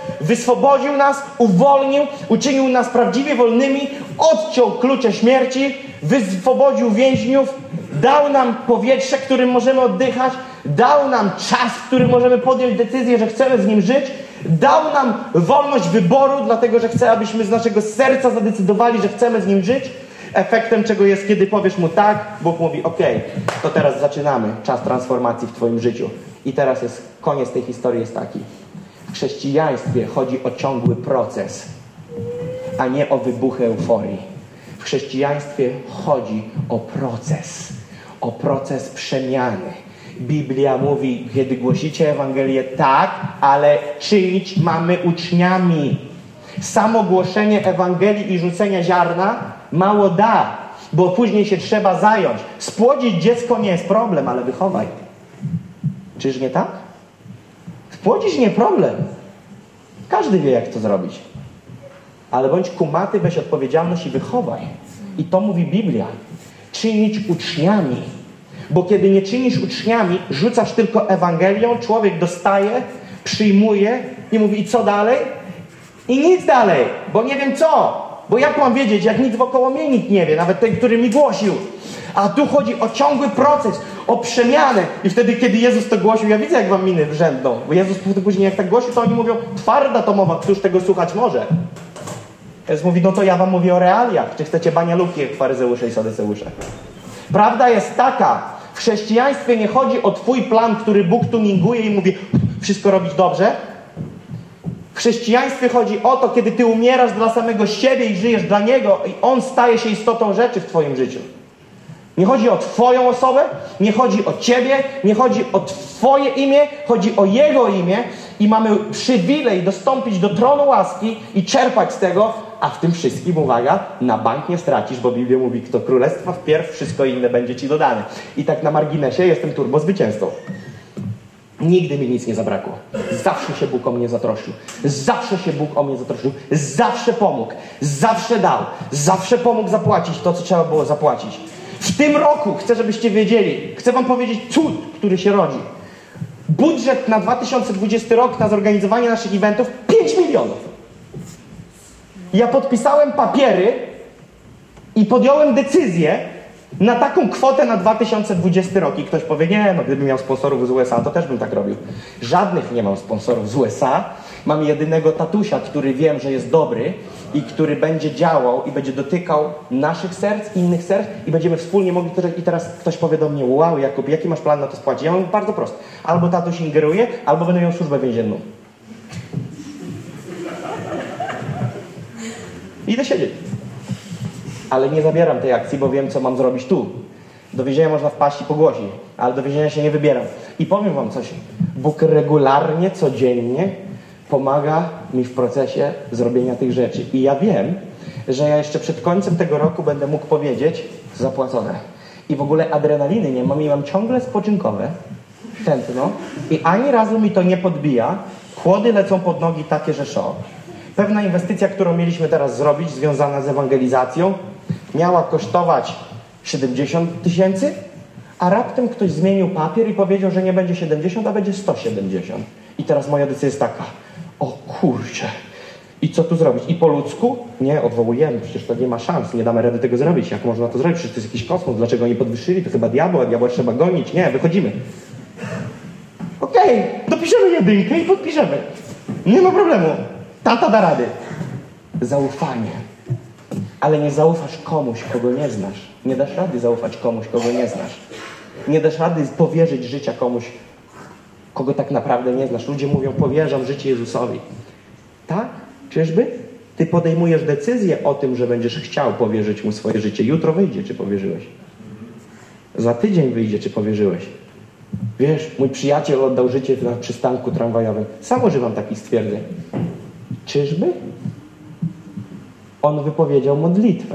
Wyswobodził nas, uwolnił, uczynił nas prawdziwie wolnymi, odciął klucze śmierci, wyswobodził więźniów, dał nam powietrze, którym możemy oddychać, dał nam czas, w którym możemy podjąć decyzję, że chcemy z nim żyć, dał nam wolność wyboru, dlatego że chce, abyśmy z naszego serca zadecydowali, że chcemy z nim żyć. Efektem czego jest, kiedy powiesz mu tak, Bóg mówi, okej, to teraz zaczynamy czas transformacji w twoim życiu. I teraz jest, koniec tej historii jest taki. W chrześcijaństwie chodzi o ciągły proces, a nie o wybuchy euforii. W chrześcijaństwie chodzi o proces, o proces przemiany. Biblia mówi, kiedy głosicie Ewangelię, tak, ale czynić mamy uczniami. Samo głoszenie Ewangelii i rzucenie ziarna mało da, bo później się trzeba zająć. Spłodzić dziecko nie jest problem, ale wychowaj. Czyż nie tak? Spłodzić nie problem. Każdy wie, jak to zrobić. Ale bądź kumaty, weź odpowiedzialność i wychowaj. I to mówi Biblia. Czynić uczniami. Bo kiedy nie czynisz uczniami, rzucasz tylko Ewangelią, człowiek dostaje, przyjmuje i mówi, i co dalej? I nic dalej, bo nie wiem co. Bo jak mam wiedzieć, jak nic wokoło mnie nikt nie wie, nawet ten, który mi głosił. A tu chodzi o ciągły proces, o przemianę. I wtedy, kiedy Jezus to głosił, ja widzę, jak wam miny wrzędną. Bo Jezus później, jak tak głosił, to oni mówią, twarda to mowa, któż tego słuchać może? Jezus mówi, no to ja wam mówię o realiach. Czy chcecie banialuki jak faryzeusze i sadyceusze? Prawda jest taka, w chrześcijaństwie nie chodzi o twój plan, który Bóg tuninguje i mówi, wszystko robić dobrze. W chrześcijaństwie chodzi o to, kiedy ty umierasz dla samego siebie i żyjesz dla Niego i On staje się istotą rzeczy w twoim życiu. Nie chodzi o twoją osobę, nie chodzi o ciebie, nie chodzi o twoje imię, chodzi o Jego imię i mamy przywilej dostąpić do tronu łaski i czerpać z tego, a w tym wszystkim, uwaga, na bank nie stracisz, bo Biblia mówi, kto królestwa wpierw, wszystko inne będzie ci dodane. I tak na marginesie jestem turbo zwycięzcą. Nigdy mi nic nie zabrakło. Zawsze się Bóg o mnie zatroszczył. Zawsze się Bóg o mnie zatroszczył. Zawsze pomógł. Zawsze dał. Zawsze pomógł zapłacić to, co trzeba było zapłacić. W tym roku, chcę, żebyście wiedzieli, chcę wam powiedzieć cud, który się rodzi. Budżet na dwa tysiące dwudziesty rok na zorganizowanie naszych eventów pięć milionów. Ja podpisałem papiery i podjąłem decyzję na taką kwotę na dwa tysiące dwudziesty rok. I ktoś powie, nie, no gdybym miał sponsorów z U S A, to też bym tak robił. Żadnych nie mam sponsorów z U S A. Mam jedynego tatusia, który wiem, że jest dobry i który będzie działał i będzie dotykał naszych serc, innych serc i będziemy wspólnie mogli... I teraz ktoś powie do mnie, wow, Jakub, jaki masz plan na to spłacić? Ja mam bardzo prosto. Albo tatuś ingeruje, albo będę miał służbę więzienną. Idę siedzieć. Ale nie zabieram tej akcji, bo wiem, co mam zrobić tu. Do więzienia można wpaść i pogłosić, ale do więzienia się nie wybieram. I powiem wam coś. Bóg regularnie, codziennie pomaga mi w procesie zrobienia tych rzeczy. I ja wiem, że ja jeszcze przed końcem tego roku będę mógł powiedzieć, zapłacone. I w ogóle adrenaliny nie mam i mam ciągle spoczynkowe, tętno. I ani razu mi to nie podbija. Kłody lecą pod nogi takie, że szok. Pewna inwestycja, którą mieliśmy teraz zrobić, związana z ewangelizacją, miała kosztować siedemdziesiąt tysięcy, a raptem ktoś zmienił papier i powiedział, że nie będzie siedemdziesiąt, a będzie sto siedemdziesiąt. I teraz moja decyzja jest taka, o kurczę, i co tu zrobić? I po ludzku? Nie, odwołujemy, przecież to nie ma szans, nie damy rady tego zrobić. Jak można to zrobić? Przecież to jest jakiś kosmos, dlaczego oni podwyższyli? To chyba diabła, diabła trzeba gonić. Nie, wychodzimy. Okej, okay, dopiszemy jedynkę i podpiszemy. Nie ma problemu. Tata da rady. Zaufanie. Ale nie zaufasz komuś, kogo nie znasz. Nie dasz rady zaufać komuś, kogo nie znasz. Nie dasz rady powierzyć życia komuś, kogo tak naprawdę nie znasz. Ludzie mówią, powierzam życie Jezusowi. Tak? Czyżby? Ty podejmujesz decyzję o tym, że będziesz chciał powierzyć Mu swoje życie. Jutro wyjdzie, czy powierzyłeś. Za tydzień wyjdzie, czy powierzyłeś. Wiesz, mój przyjaciel oddał życie na przystanku tramwajowym. Sam używam takich stwierdzeń. Czyżby? On wypowiedział modlitwę.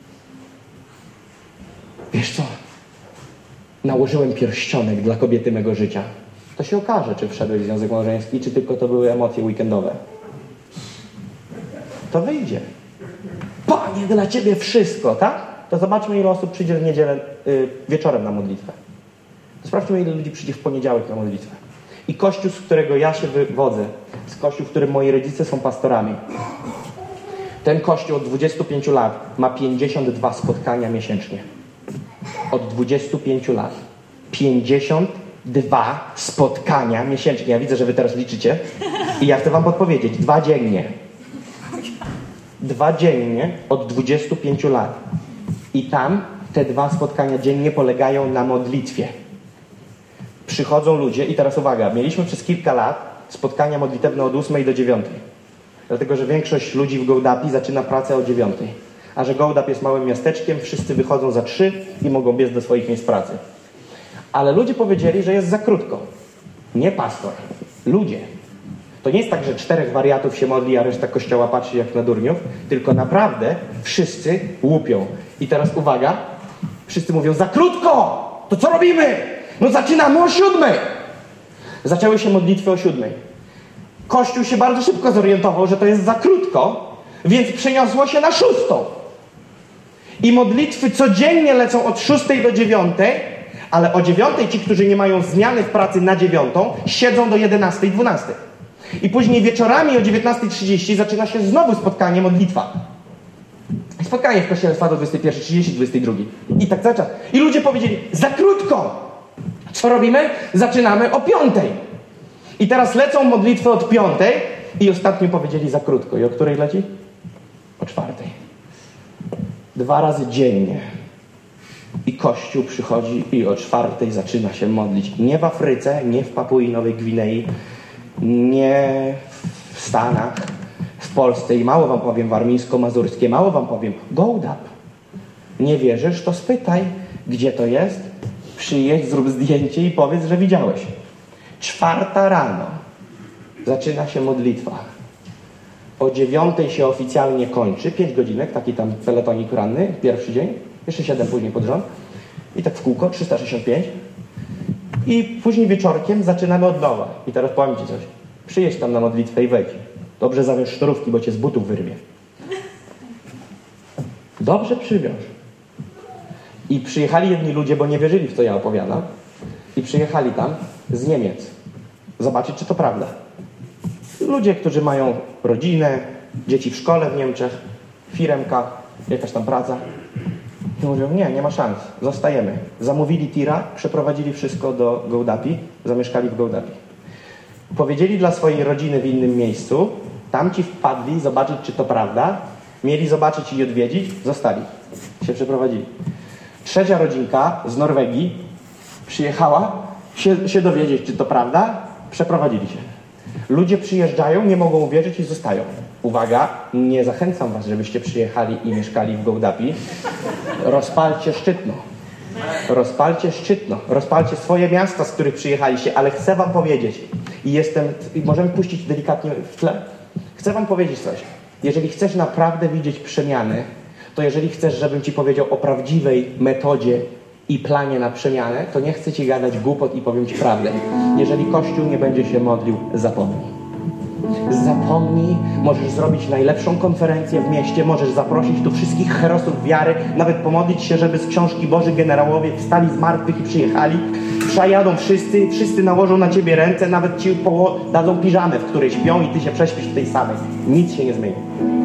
Wiesz co? Nałożyłem pierścionek dla kobiety mego życia. To się okaże, czy wszedłeś w związek małżeński, czy tylko to były emocje weekendowe. To wyjdzie. Panie, dla Ciebie wszystko, tak? To zobaczmy, ile osób przyjdzie w niedzielę yy, wieczorem na modlitwę. To sprawdźmy, ile ludzi przyjdzie w poniedziałek na modlitwę. I kościół, z którego ja się wywodzę, z kościół, w którym moi rodzice są pastorami, ten kościół od dwudziestu pięciu lat ma pięćdziesiąt dwa spotkania miesięcznie. Od dwudziestu pięciu lat. pięćdziesiąt dwa spotkania miesięcznie. Ja widzę, że wy teraz liczycie. I ja chcę wam podpowiedzieć. Dwa dziennie. Dwa dziennie od dwudziestu pięciu lat. I tam te dwa spotkania dziennie polegają na modlitwie. Przychodzą ludzie i teraz uwaga. Mieliśmy przez kilka lat spotkania modlitewne od ósmej do dziewiątej. Dlatego, że większość ludzi w Gołdapi zaczyna pracę o dziewiątej. A że Gołdap jest małym miasteczkiem, wszyscy wychodzą za trzy i mogą biec do swoich miejsc pracy. Ale ludzie powiedzieli, że jest za krótko. Nie pastor. Ludzie. To nie jest tak, że czterech wariatów się modli, a reszta kościoła patrzy jak na durniów, tylko naprawdę wszyscy łupią. I teraz uwaga, wszyscy mówią, za krótko! To co robimy? No zaczynamy o siódmej! Zaczęły się modlitwy o siódmej. Kościół się bardzo szybko zorientował, że to jest za krótko, więc przeniosło się na szóstą. I modlitwy codziennie lecą od szóstej do dziewiątej, ale o dziewiątej ci, którzy nie mają zmiany w pracy na dziewiątą, siedzą do jedenastej, dwunastej. I później wieczorami o dziewiętnastej trzydzieści zaczyna się znowu spotkanie, modlitwa. Spotkanie w kościele trwa do dwudziestej pierwszej trzydzieści, dwudziestej drugiej. I tak cały czas. I ludzie powiedzieli, za krótko! Co robimy? Zaczynamy o piątej. I teraz lecą modlitwy od piątej i ostatnio powiedzieli za krótko. I o której leci? O czwartej. Dwa razy dziennie. I Kościół przychodzi i o czwartej zaczyna się modlić. Nie w Afryce, nie w Papui Nowej Gwinei, nie w Stanach, w Polsce i mało wam powiem warmińsko-mazurskie, mało wam powiem Gołdap. Nie wierzysz? To spytaj, gdzie to jest? Przyjedź, zrób zdjęcie i powiedz, że widziałeś. Czwarta rano zaczyna się modlitwa. O dziewiątej się oficjalnie kończy, pięć godzinek, taki tam peletonik ranny, pierwszy dzień, jeszcze siedem później pod rząd. I tak w kółko, trzysta sześćdziesiąt pięć. I później wieczorkiem zaczynamy od nowa. I teraz powiem ci coś. Przyjedź tam na modlitwę i wejdź. Dobrze zawiąż sztorówki, bo cię z butów wyrwie. Dobrze przywiąż. I przyjechali jedni ludzie, bo nie wierzyli w co ja opowiadam. I przyjechali tam z Niemiec. Zobaczyć, czy to prawda. Ludzie, którzy mają rodzinę, dzieci w szkole w Niemczech, firemka, jakaś tam praca. I mówią, nie, nie ma szans, zostajemy. Zamówili tira, przeprowadzili wszystko do Gołdapi, zamieszkali w Gołdapi. Powiedzieli dla swojej rodziny w innym miejscu, tamci wpadli zobaczyć, czy to prawda, mieli zobaczyć i odwiedzić, zostali, się przeprowadzili. Trzecia rodzinka z Norwegii przyjechała się, się dowiedzieć, czy to prawda, przeprowadzili się. Ludzie przyjeżdżają, nie mogą uwierzyć i zostają. Uwaga, nie zachęcam was, żebyście przyjechali i mieszkali w Gołdapi. Rozpalcie Szczytno. Rozpalcie Szczytno. Rozpalcie swoje miasta, z których przyjechaliście, ale chcę wam powiedzieć i jestem, i możemy puścić delikatnie w tle. Chcę wam powiedzieć coś. Jeżeli chcesz naprawdę widzieć przemiany, to jeżeli chcesz, żebym ci powiedział o prawdziwej metodzie i planie na przemianę, to nie chcę ci gadać głupot i powiem ci prawdę. Jeżeli Kościół nie będzie się modlił, zapomnij. Zapomnij, możesz zrobić najlepszą konferencję w mieście, możesz zaprosić tu wszystkich herosów wiary, nawet pomodlić się, żeby z książki Boży generałowie wstali z martwych i przyjechali. Przejadą wszyscy, wszyscy nałożą na ciebie ręce, nawet ci poło- dadzą piżamę, w której śpią i ty się prześpisz w tej samej. Nic się nie zmieni.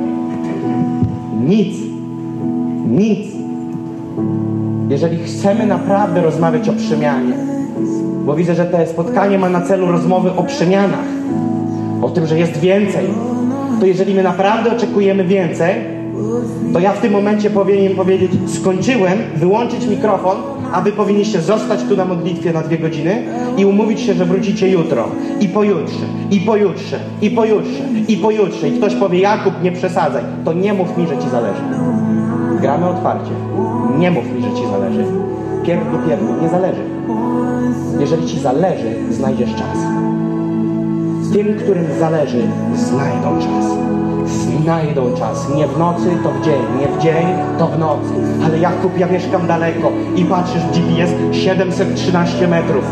Nic. Nic. Jeżeli chcemy naprawdę rozmawiać o przemianie, bo widzę, że to spotkanie ma na celu rozmowy o przemianach, o tym, że jest więcej, to jeżeli my naprawdę oczekujemy więcej, to ja w tym momencie powinienem powiedzieć, skończyłem, wyłączyć mikrofon, a wy powinniście zostać tu na modlitwie na dwie godziny i umówić się, że wrócicie jutro, i pojutrze, i pojutrze, i pojutrze, i pojutrze. I ktoś powie, Jakub, nie przesadzaj, to nie mów mi, że ci zależy. Gramy otwarcie. Nie mów mi, że ci zależy. Pierdlu, pierdlu, nie zależy. Jeżeli ci zależy, znajdziesz czas. Tym, którym zależy, znajdą czas. Znajdą czas. Nie w nocy, to w dzień. Nie w dzień, to w nocy. Ale Jakub, ja mieszkam daleko i patrzysz w G P S siedemset trzynaście metrów.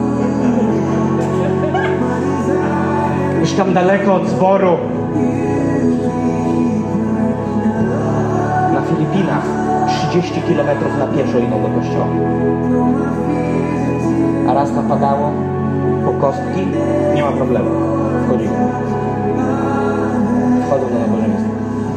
Mieszkam daleko od zboru. Na Filipinach trzydzieści kilometrów na pieszo idą do kościoła. A raz napadało, po kostki, nie ma problemu. Wchodzimy. Wchodzą do nabożeństwa.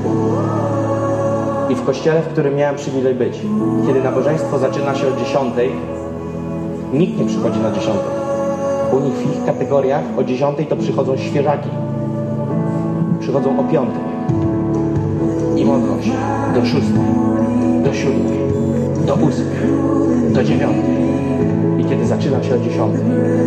I w kościele, w którym miałem przywilej być, kiedy nabożeństwo zaczyna się o dziesiątej, nikt nie przychodzi na dziesiątą. U nich w ich kategoriach o dziesiątej to przychodzą świeżaki. Przychodzą o piątej. I modlą się do szóstej, do siódmej, do ósmej, do dziewiątej. I kiedy zaczyna się o dziesiątej,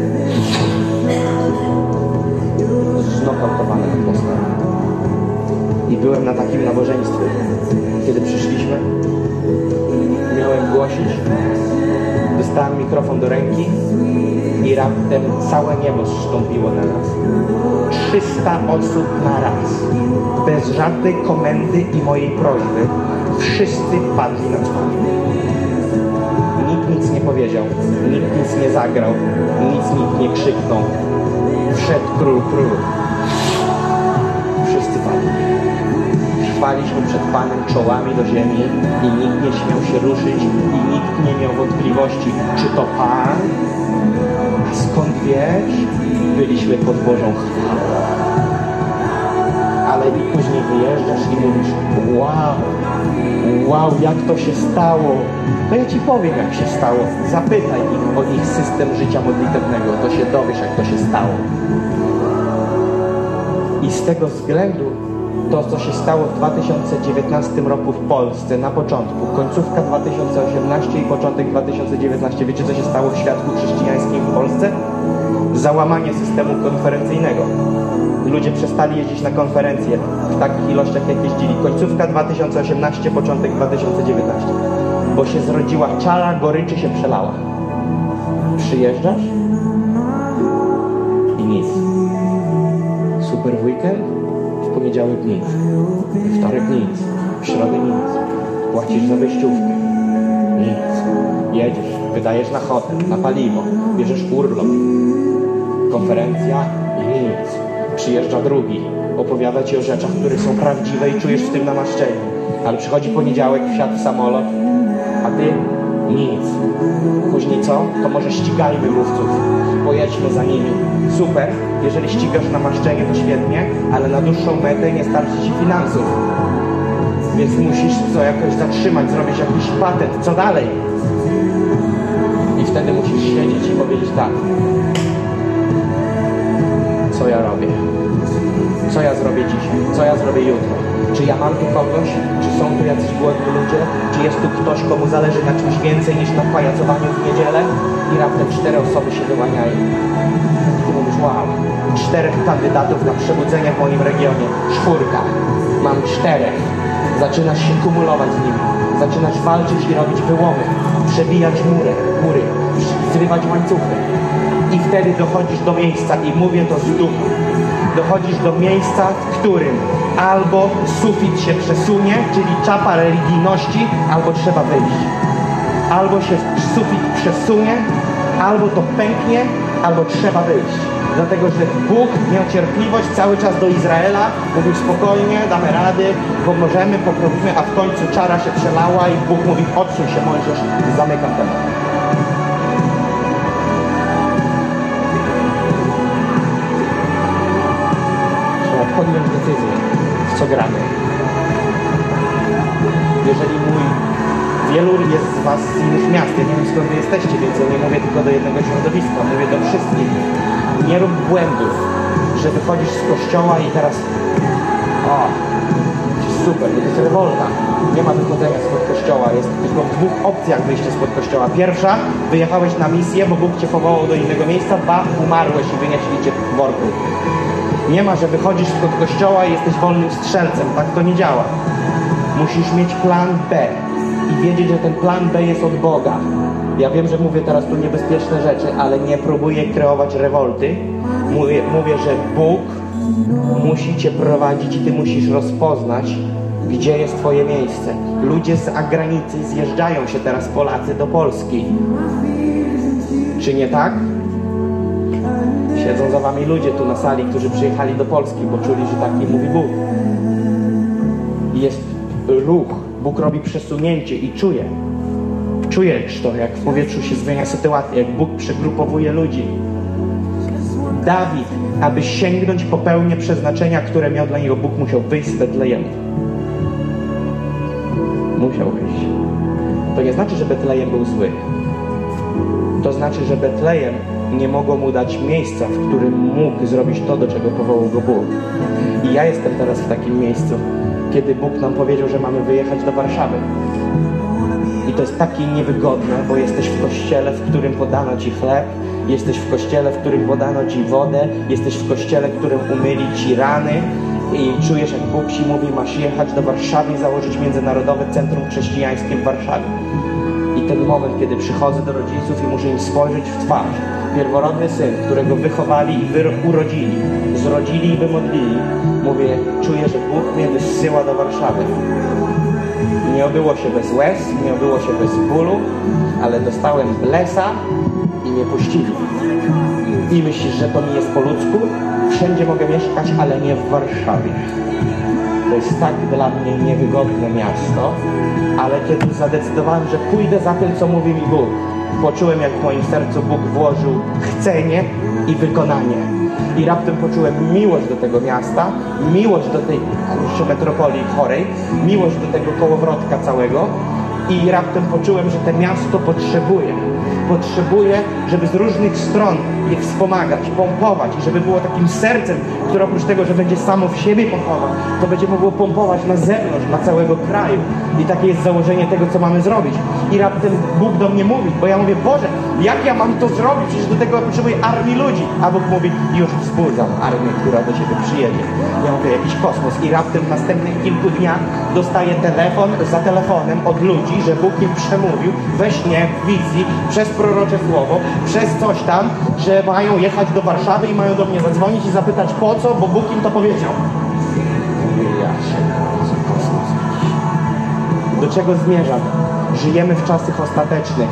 znokautowane atmosfery. I byłem na takim nabożeństwie, kiedy przyszliśmy, miałem głosić, dostałem mikrofon do ręki i raptem całe niebo zstąpiło na nas. trzysta osób na raz. Bez żadnej komendy i mojej prośby. Wszyscy padli na twarz. Nikt nic nie powiedział, nikt nic nie zagrał, nic nikt nie krzyknął. Wszedł król królów. Wszyscy padli. Trwaliśmy przed Panem czołami do ziemi i nikt nie śmiał się ruszyć i nikt nie miał wątpliwości, czy to Pan? A skąd wiesz? Byliśmy pod Bożą chwałą. Ale i później wyjeżdżasz i mówisz, wow, wow, jak to się stało. To ja Ci powiem, jak się stało. Zapytaj ich o ich system życia modlitewnego, to się dowiesz, jak to się stało. I z tego względu to, co się stało w dwa tysiące dziewiętnastym roku w Polsce na początku, końcówka dwa tysiące osiemnasty i początek dwa tysiące dziewiętnasty, wiecie, co się stało w świadku chrześcijańskim w Polsce? Załamanie systemu konferencyjnego. Ludzie przestali jeździć na konferencje w takich ilościach, jak jeździli. Końcówka dwa tysiące osiemnasty, początek dwa tysiące dziewiętnasty. Bo się zrodziła czara, goryczy się przelała. Przyjeżdżasz i nic. Super w weekend? W poniedziałek nic. W wtorek nic. W środę nic. Płacisz za wejściówkę. Nic. Jedziesz, wydajesz na hotel, na paliwo, bierzesz urlop. Konferencja i nic. Przyjeżdża drugi. Opowiada Ci o rzeczach, które są prawdziwe i czujesz w tym namaszczenie. Ale przychodzi poniedziałek, wsiadł w samolot, a Ty nic. Później co? To może ścigajmy mówców. Pojedźmy za nimi. Super. Jeżeli ścigasz namaszczenie, to świetnie, ale na dłuższą metę nie starczy Ci finansów. Więc musisz co jakoś zatrzymać, zrobić jakiś patent. Co dalej? I wtedy musisz siedzieć i powiedzieć tak. Co ja robię? Co ja zrobię dzisiaj? Co ja zrobię jutro? Czy ja mam tu kogoś? Czy są tu jacyś głodni ludzie? Czy jest tu ktoś, komu zależy na czymś więcej niż na pajacowaniu w niedzielę? I raptem cztery osoby się wyłaniają. I ty mówisz, wow, czterech kandydatów na przebudzenie w moim regionie. Czwórka. Mam czterech. Zaczynasz się kumulować z nimi. Zaczynasz walczyć i robić wyłomy. Przebijać mury, mury. Zrywać łańcuchy. I wtedy dochodzisz do miejsca, i mówię to z ducha, dochodzisz do miejsca, w którym albo sufit się przesunie, czyli czapa religijności, albo trzeba wyjść. Albo się sufit przesunie, albo to pęknie, albo trzeba wyjść. Dlatego, że Bóg miał cierpliwość cały czas do Izraela, mówił spokojnie, damy rady, pomożemy, poprawimy, a w końcu czara się przelała i Bóg mówi, odsuń się Mojżesz, zamykam temat. Podjąć decyzję, w co gramy. Jeżeli mój, wielu jest z Was z innych miast, ja nie wiem skąd Wy jesteście, więc ja nie mówię tylko do jednego środowiska, mówię do wszystkich. Nie rób błędów, że wychodzisz z kościoła i teraz o, super, to jest rewolta. Nie ma wychodzenia spod kościoła, jest tylko w dwóch opcjach wyjście spod kościoła. Pierwsza, wyjechałeś na misję, bo Bóg Cię powołał do innego miejsca, dwa, umarłeś i wynieśli Cię w worku. Nie ma, że wychodzisz spod kościoła i jesteś wolnym strzelcem. Tak to nie działa. Musisz mieć plan B i wiedzieć, że ten plan B jest od Boga. Ja wiem, że mówię teraz tu niebezpieczne rzeczy, ale nie próbuję kreować rewolty. Mówię, mówię, że Bóg musi Cię prowadzić i Ty musisz rozpoznać, gdzie jest Twoje miejsce. Ludzie z zagranicy zjeżdżają się teraz, Polacy, do Polski. Czy nie tak? Siedzą za Wami ludzie tu na sali, którzy przyjechali do Polski, bo czuli, że tak im mówi Bóg. Jest ruch. Bóg robi przesunięcie i czuje. Czujesz to, jak w powietrzu się zmienia sytuacja, jak Bóg przegrupowuje ludzi. Dawid, aby sięgnąć po pełnię przeznaczenia, które miał dla niego Bóg, musiał wyjść z Betlejemu. Musiał wyjść. To nie znaczy, że Betlejem był zły. To znaczy, że Betlejem nie mogło mu dać miejsca, w którym mógł zrobić to, do czego powołał go Bóg. I ja jestem teraz w takim miejscu, kiedy Bóg nam powiedział, że mamy wyjechać do Warszawy. I to jest takie niewygodne, bo jesteś w kościele, w którym podano ci chleb, jesteś w kościele, w którym podano ci wodę, jesteś w kościele, w którym umyli ci rany i czujesz, jak Bóg ci mówi, masz jechać do Warszawy i założyć Międzynarodowe Centrum Chrześcijańskie w Warszawie. I ten moment, kiedy przychodzę do rodziców i muszę im spojrzeć w twarz, pierworodny syn, którego wychowali i wy- urodzili, zrodzili i wymodlili, mówię, czuję, że Bóg mnie wysyła do Warszawy. Nie obyło się bez łez, nie obyło się bez bólu, ale dostałem blesa i mnie puścili. I myślisz, że to mi jest po ludzku? Wszędzie mogę mieszkać, ale nie w Warszawie. To jest tak dla mnie niewygodne miasto, ale kiedy zadecydowałem, że pójdę za tym, co mówi mi Bóg, poczułem, jak w moim sercu Bóg włożył chcenie i wykonanie. I raptem poczułem miłość do tego miasta, miłość do tej kurczę metropolii chorej, miłość do tego kołowrotka całego i raptem poczułem, że to miasto potrzebuje. Potrzebuje, żeby z różnych stron je wspomagać, pompować i żeby było takim sercem, które oprócz tego, że będzie samo w siebie pompować, to będzie mogło pompować na zewnątrz, dla całego kraju. I takie jest założenie tego, co mamy zrobić. I raptem Bóg do mnie mówi, bo ja mówię, Boże, jak ja mam to zrobić? Przecież do tego potrzebuję armii ludzi. A Bóg mówi, już wzbudzam armię, która do Ciebie przyjedzie. Ja mówię, jakiś kosmos. I raptem w następnych kilku dniach dostaję telefon za telefonem od ludzi, że Bóg im przemówił we śnie, w wizji, przez prorocze słowo, przez coś tam, że mają jechać do Warszawy i mają do mnie zadzwonić i zapytać po co, bo Bóg im to powiedział. Mówię, ja się kosmos. Do czego zmierzam? Żyjemy w czasach ostatecznych.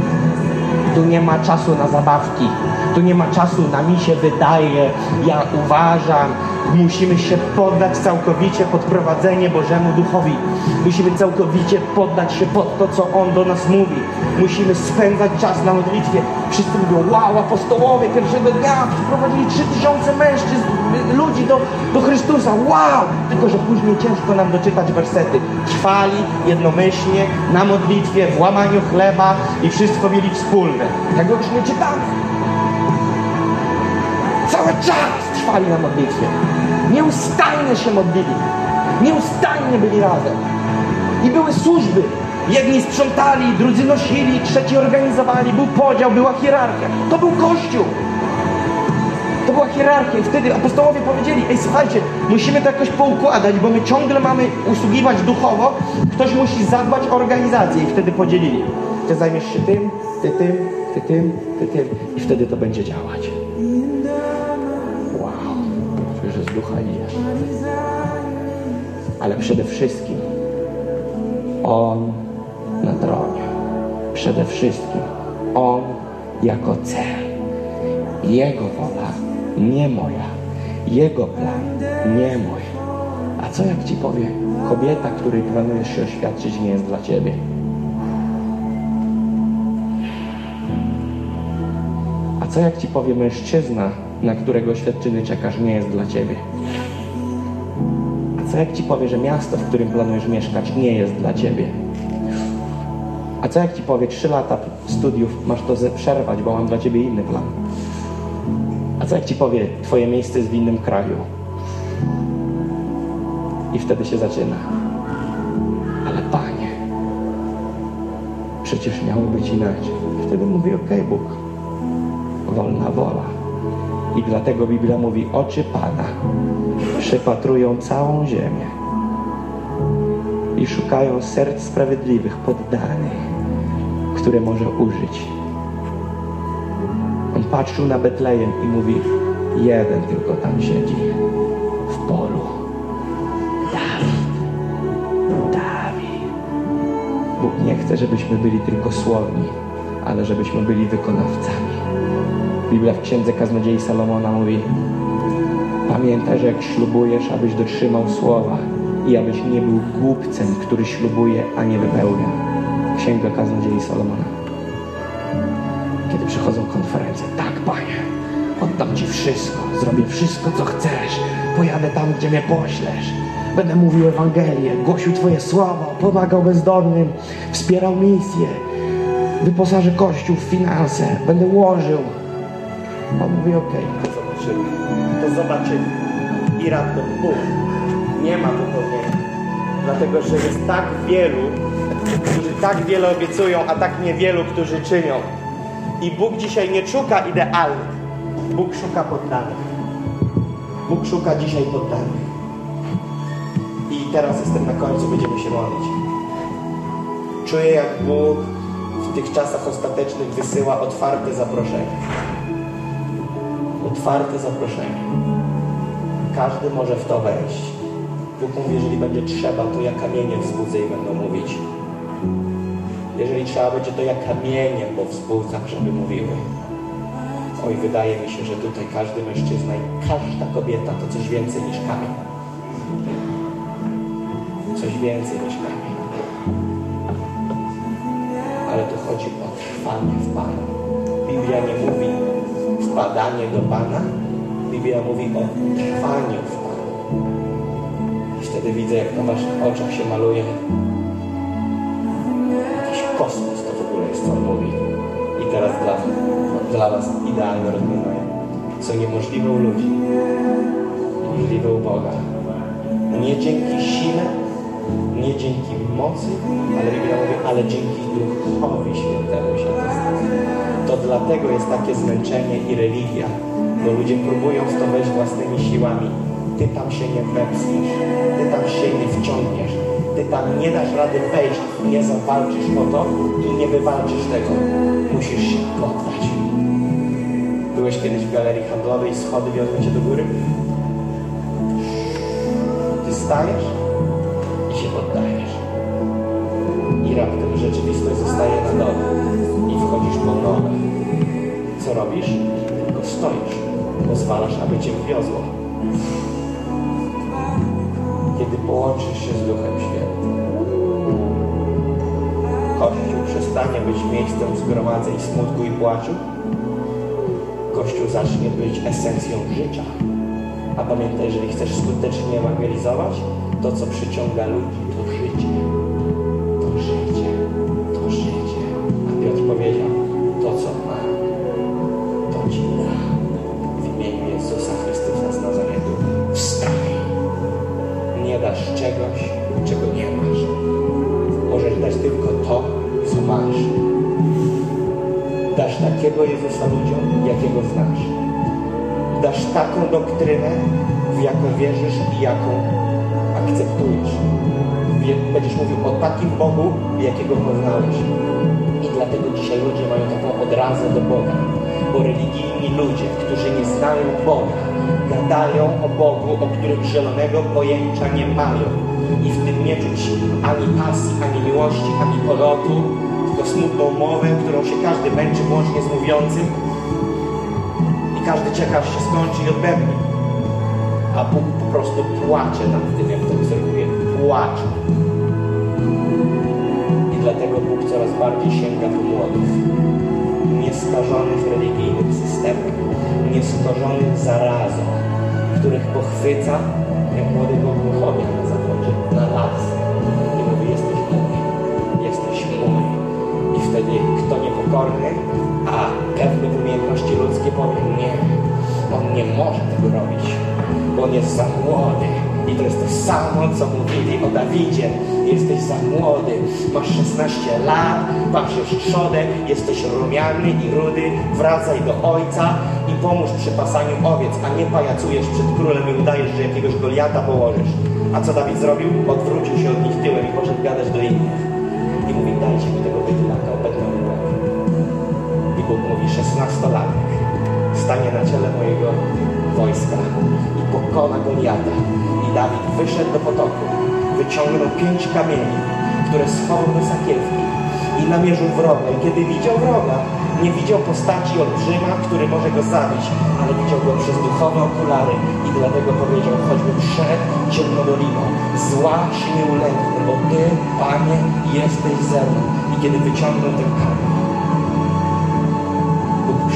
Tu nie ma czasu na zabawki. Tu nie ma czasu na mi się wydaje, ja uważam. Musimy się poddać całkowicie pod prowadzenie Bożemu Duchowi. Musimy całkowicie poddać się pod to, co On do nas mówi. Musimy spędzać czas na modlitwie. Wszyscy mówią, wow, apostołowie pierwszego dnia wprowadzili trzy tysiące mężczyzn, ludzi do, do Chrystusa. Wow! Tylko że później ciężko nam doczytać wersety. Trwali jednomyślnie na modlitwie, w łamaniu chleba i wszystko mieli wspólne. Tego już nie czytamy. Cały czas trwali na modlitwie. Nieustannie się modlili. Nieustannie byli razem. I były służby. Jedni sprzątali, drudzy nosili, trzeci organizowali. Był podział, była hierarchia. To był Kościół. To była hierarchia. I wtedy apostołowie powiedzieli, ej, słuchajcie, musimy to jakoś poukładać, bo my ciągle mamy usługiwać duchowo. Ktoś musi zadbać o organizację. I wtedy podzielili. Ty zajmiesz się tym, ty tym, ty tym, ty tym. I wtedy to będzie działać. Że z ducha idzie. Ale przede wszystkim On na tronie. Przede wszystkim On jako cel. Jego wola, nie moja. Jego plan, nie mój. A co jak Ci powie, kobieta, której planujesz się oświadczyć, nie jest dla Ciebie? A co jak Ci powie mężczyzna, na którego oświadczyny czekasz, nie jest dla Ciebie? A co jak Ci powie, że miasto, w którym planujesz mieszkać, nie jest dla Ciebie? A co jak Ci powie, trzy lata studiów masz to przerwać, bo mam dla Ciebie inny plan? A co jak Ci powie, Twoje miejsce jest w innym kraju? I wtedy się zaczyna. Ale Panie, przecież miało być inaczej. Wtedy mówi, okej, okay, Bóg, wolna wola. I dlatego Biblia mówi, oczy Pana przepatrują całą ziemię i szukają serc sprawiedliwych, poddanych, które może użyć. On patrzył na Betlejem i mówi, jeden tylko tam siedzi w polu. Dawid. Dawid. Bóg nie chce, żebyśmy byli tylko słowni, ale żebyśmy byli wykonawcami. Biblia w Księdze Kaznodziei Salomona mówi, pamiętaj, że jak ślubujesz, abyś dotrzymał słowa i abyś nie był głupcem, który ślubuje, a nie wypełnia. Księga Kaznodziei Salomona. Kiedy przychodzą konferencje, tak, Panie, od Dam ci wszystko, zrobię wszystko, co chcesz. Pojadę tam, gdzie mnie poślesz. Będę mówił Ewangelię, głosił Twoje słowo, pomagał bezdomnym, wspierał misję, wyposażę Kościół w finanse, będę łożył. On mówi, okej. To zobaczymy. To zobaczymy. I raptem Bóg nie ma wypełnienia. Dlatego, że jest tak wielu, którzy tak wiele obiecują, a tak niewielu, którzy czynią. I Bóg dzisiaj nie szuka idealnych. Bóg szuka poddanych. Bóg szuka dzisiaj poddanych. I teraz jestem na końcu, będziemy się modlić. Czuję, jak Bóg w tych czasach ostatecznych wysyła otwarte zaproszenie. Otwarte zaproszenie. Każdy może w to wejść. Bóg mówi, jeżeli będzie trzeba, to ja kamienie wzbudzę i będą mówić. Jeżeli trzeba będzie, to ja kamienie powzbudzam, żeby mówiły. Oj, wydaje mi się, że tutaj każdy mężczyzna i każda kobieta to coś więcej niż kamień. Coś więcej niż kamień. Ale tu chodzi o trwanie w Panu. Biblia nie mówi wpadanie do Pana. Biblia mówi o trwaniu w Panu. I wtedy widzę, jak na waszych oczach się maluje jakiś kosmos, to w ogóle jest, co on mówi. I teraz dla, dla was idealne rozwiązanie. Co niemożliwe u ludzi, możliwe u Boga. Nie dzięki sile, nie dzięki mocy, ale Biblia mówi, ale dzięki Duchowi Świętemu się to stanie. To dlatego jest takie zmęczenie i religia, bo ludzie próbują w to wejść własnymi siłami. Ty tam się nie wepchniesz, ty tam się nie wciągniesz, ty tam nie dasz rady wejść, nie zawalczysz o to i nie wywalczysz tego. Musisz się poddać. Byłeś kiedyś w galerii handlowej, schody wiodły cię do góry? Ty stajesz i się poddajesz. I raptem rzeczywistość zostaje na dole i wchodzisz po nogę. Co robisz? Tylko stoisz. Pozwalasz, aby cię wiozło. Kiedy połączysz się z Duchem Świętym, Kościół przestanie być miejscem zgromadzeń, smutku i płaczu. Kościół zacznie być esencją życia. A pamiętaj, jeżeli chcesz skutecznie ewangelizować, to co przyciąga ludzi, to życie. To życie. To życie. A Piotr powiedział, to co mam, to ci dam. W imieniu Jezusa Chrystusa z Nazaretu wstań. Nie dasz czegoś, czego nie masz. Możesz dać tylko to, co masz. Dasz takiego Jezusa ludziom, jakiego znasz. Dasz taką doktrynę, w jaką wierzysz i jaką akceptujesz. Będziesz mówił o takim Bogu, jakiego poznałeś. I dlatego dzisiaj ludzie mają taką odrazę do Boga. Bo religijni ludzie, którzy nie znają Boga, gadają o Bogu, o którym zielonego pojęcia nie mają. I w tym nie czuć ani pasji, ani miłości, ani polotu, tylko smutną mowę, którą się każdy męczy, włącznie z mówiącym. I każdy czeka, aż się skończy i odbędzie. A Bóg po prostu płacze nad tym, jak to obserwuje. Płacze. I dlatego Bóg coraz bardziej sięga po młodych. Nieskarżonych religijnym systemem. Nieskarżonych zarazą, których pochwyca jak młodego głuchowia na zawodzie, na las. I mówi, jesteś mój, jesteś mój. I wtedy kto niepokorny, a pewny w umiejętności ludzkie powie, nie, on nie może tego robić, bo on jest za młody. I to jest to samo, co mówili o Dawidzie. Jesteś za młody, masz szesnaście lat, masz już trzodę, jesteś rumiany i rudy, wracaj do ojca i pomóż przy pasaniu owiec, a nie pajacujesz przed królem i udajesz, że jakiegoś Goliata położysz. A co Dawid zrobił? Odwrócił się od nich tyłem i poszedł gadać do innych. I mówi, dajcie mi tego bydlaka, obetnę mu łeb. I Bóg mówi, szesnastolatek stanie na czele mojego wojska i pokona Goliata. I Dawid wyszedł do potoku, wyciągnął pięć kamieni, które schował do sakiewki i namierzył wroga. I kiedy widział wroga, nie widział postaci olbrzyma, który może go zabić, ale widział go przez duchowe okulary i dlatego powiedział, choćby przed ciemną doliną, zła się nie ulęknę, bo Ty, Panie, jesteś ze mną. I kiedy wyciągnął ten kamień, Bóg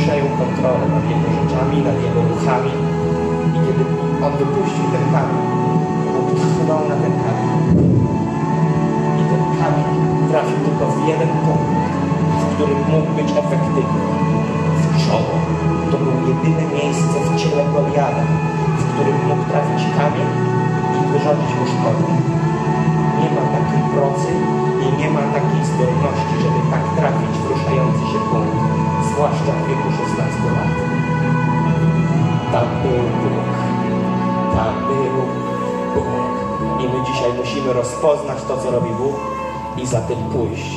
przejął kontrolę nad jego rzeczami, nad jego ruchami. I kiedy on wypuścił ten kamień, Bóg tchnął na ten kamień. I ten kamień trafił tylko w jeden punkt, w którym mógł być efektywny. W czoło. To było jedyne miejsce w ciele Goliata, w którym mógł trafić kamień i wyrządzić mu szkodę. Nie ma takiej procy i nie ma takiej zdolności, żeby tak trafić w ruszający się punkt, zwłaszcza w wieku szesnastu lat. Tam był Bóg. Tam był Bóg. I my dzisiaj musimy rozpoznać to, co robi Bóg i za tym pójść.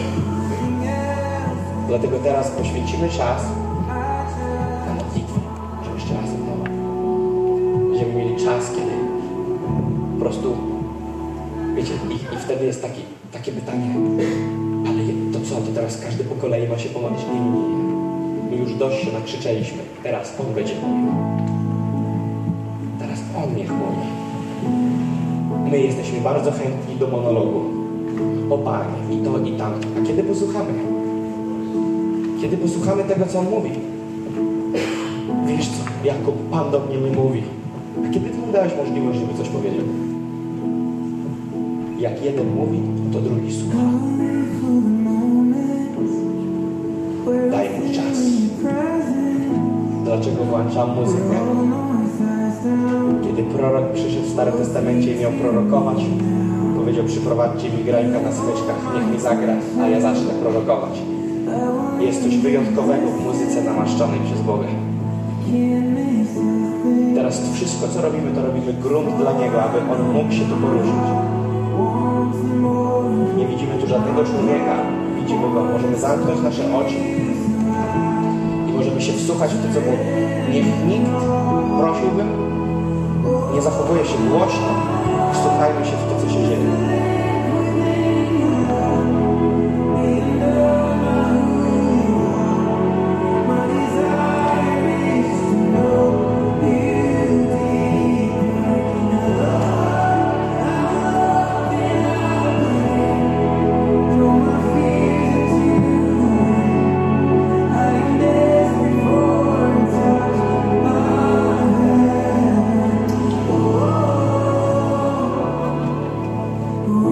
Dlatego teraz poświęcimy czas na modlitwę, żeby jeszcze raz odnowa. Będziemy mieli czas, kiedy po prostu, wiecie, i, i wtedy jest taki, takie pytanie, ale to co, to teraz każdy po kolei ma się pomodlić? Nie, nie, nie. My już dość się nakrzyczeliśmy. Teraz On będzie mówił. Teraz On niech mówi. My jesteśmy bardzo chętni do monologu. O Panie, i to, i tamto. A kiedy posłuchamy? Kiedy posłuchamy tego, co On mówi? Wiesz co, Jakub, Pan do mnie nie mówi. A kiedy Ty mu dałeś możliwość, żeby coś powiedział? Jak jeden mówi, to drugi słucha. Daj mu czas. Dlaczego włączam muzykę? Kiedy prorok przyszedł w Starym Testamencie i miał prorokować, powiedział, przyprowadźcie mi grajka na smyczkach, niech mi zagra, a ja zacznę prorokować. Jest coś wyjątkowego w muzyce namaszczonej przez Boga. Teraz wszystko, co robimy, to robimy grunt dla Niego, aby On mógł się tu poruszyć. Nie widzimy tu żadnego człowieka, widzimy Go. Możemy zamknąć nasze oczy i możemy się wsłuchać w to, co mówi. Niech nikt, prosiłbym, nie zachowuje się głośno. Wsłuchajmy się w to, co się dzieje. Oh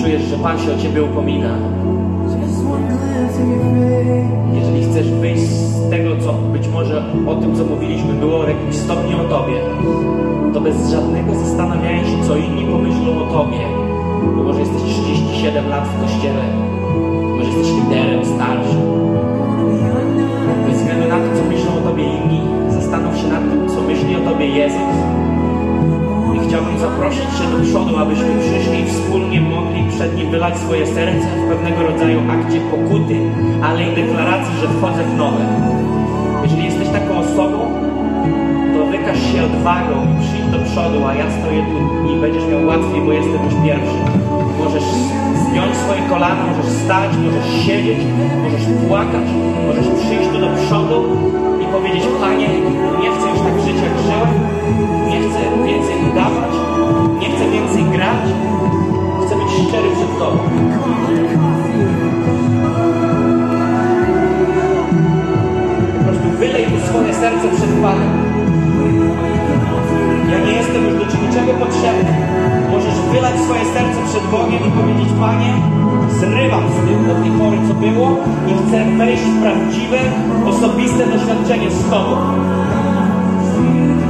czujesz, że Pan się o ciebie upomina, jeżeli chcesz wyjść z tego, co być może o tym, co mówiliśmy, było w jakimś stopniu o tobie, to bez żadnego zastanawiania się, co inni pomyślą o tobie, bo może jesteś trzydzieści siedem lat w kościele, może jesteś liderem, starszym, bez względu na to, co myślą o tobie inni, zastanów się nad tym, co myśli o tobie Jezus. I chciałbym zaprosić Cię do przodu, abyśmy przyszli i wspólnie mogli przed Nim wylać swoje serce w pewnego rodzaju akcie pokuty, ale i deklaracji, że wchodzę w nowe. Jeżeli jesteś taką osobą, to wykaż się odwagą i przyjdź do przodu, a ja stoję tu i będziesz miał łatwiej, bo jestem już pierwszy. Możesz zgiąć swoje kolana, możesz stać, możesz siedzieć, możesz płakać, możesz przyjść tu do przodu i powiedzieć: Panie, nie chcę już tak żyć, jak żyłem, nie chcę więcej udawać, nie chcę więcej grać, chcę być szczery przed Tobą. Po prostu wylej tu swoje serce przed Panem. Ja nie jestem już do niczego potrzebny. Możesz wylać swoje serce przed Bogiem i powiedzieć: Panie, zrywam z tym do tej pory, co było, i chcę wejść w prawdziwe, osobiste doświadczenie z Tobą.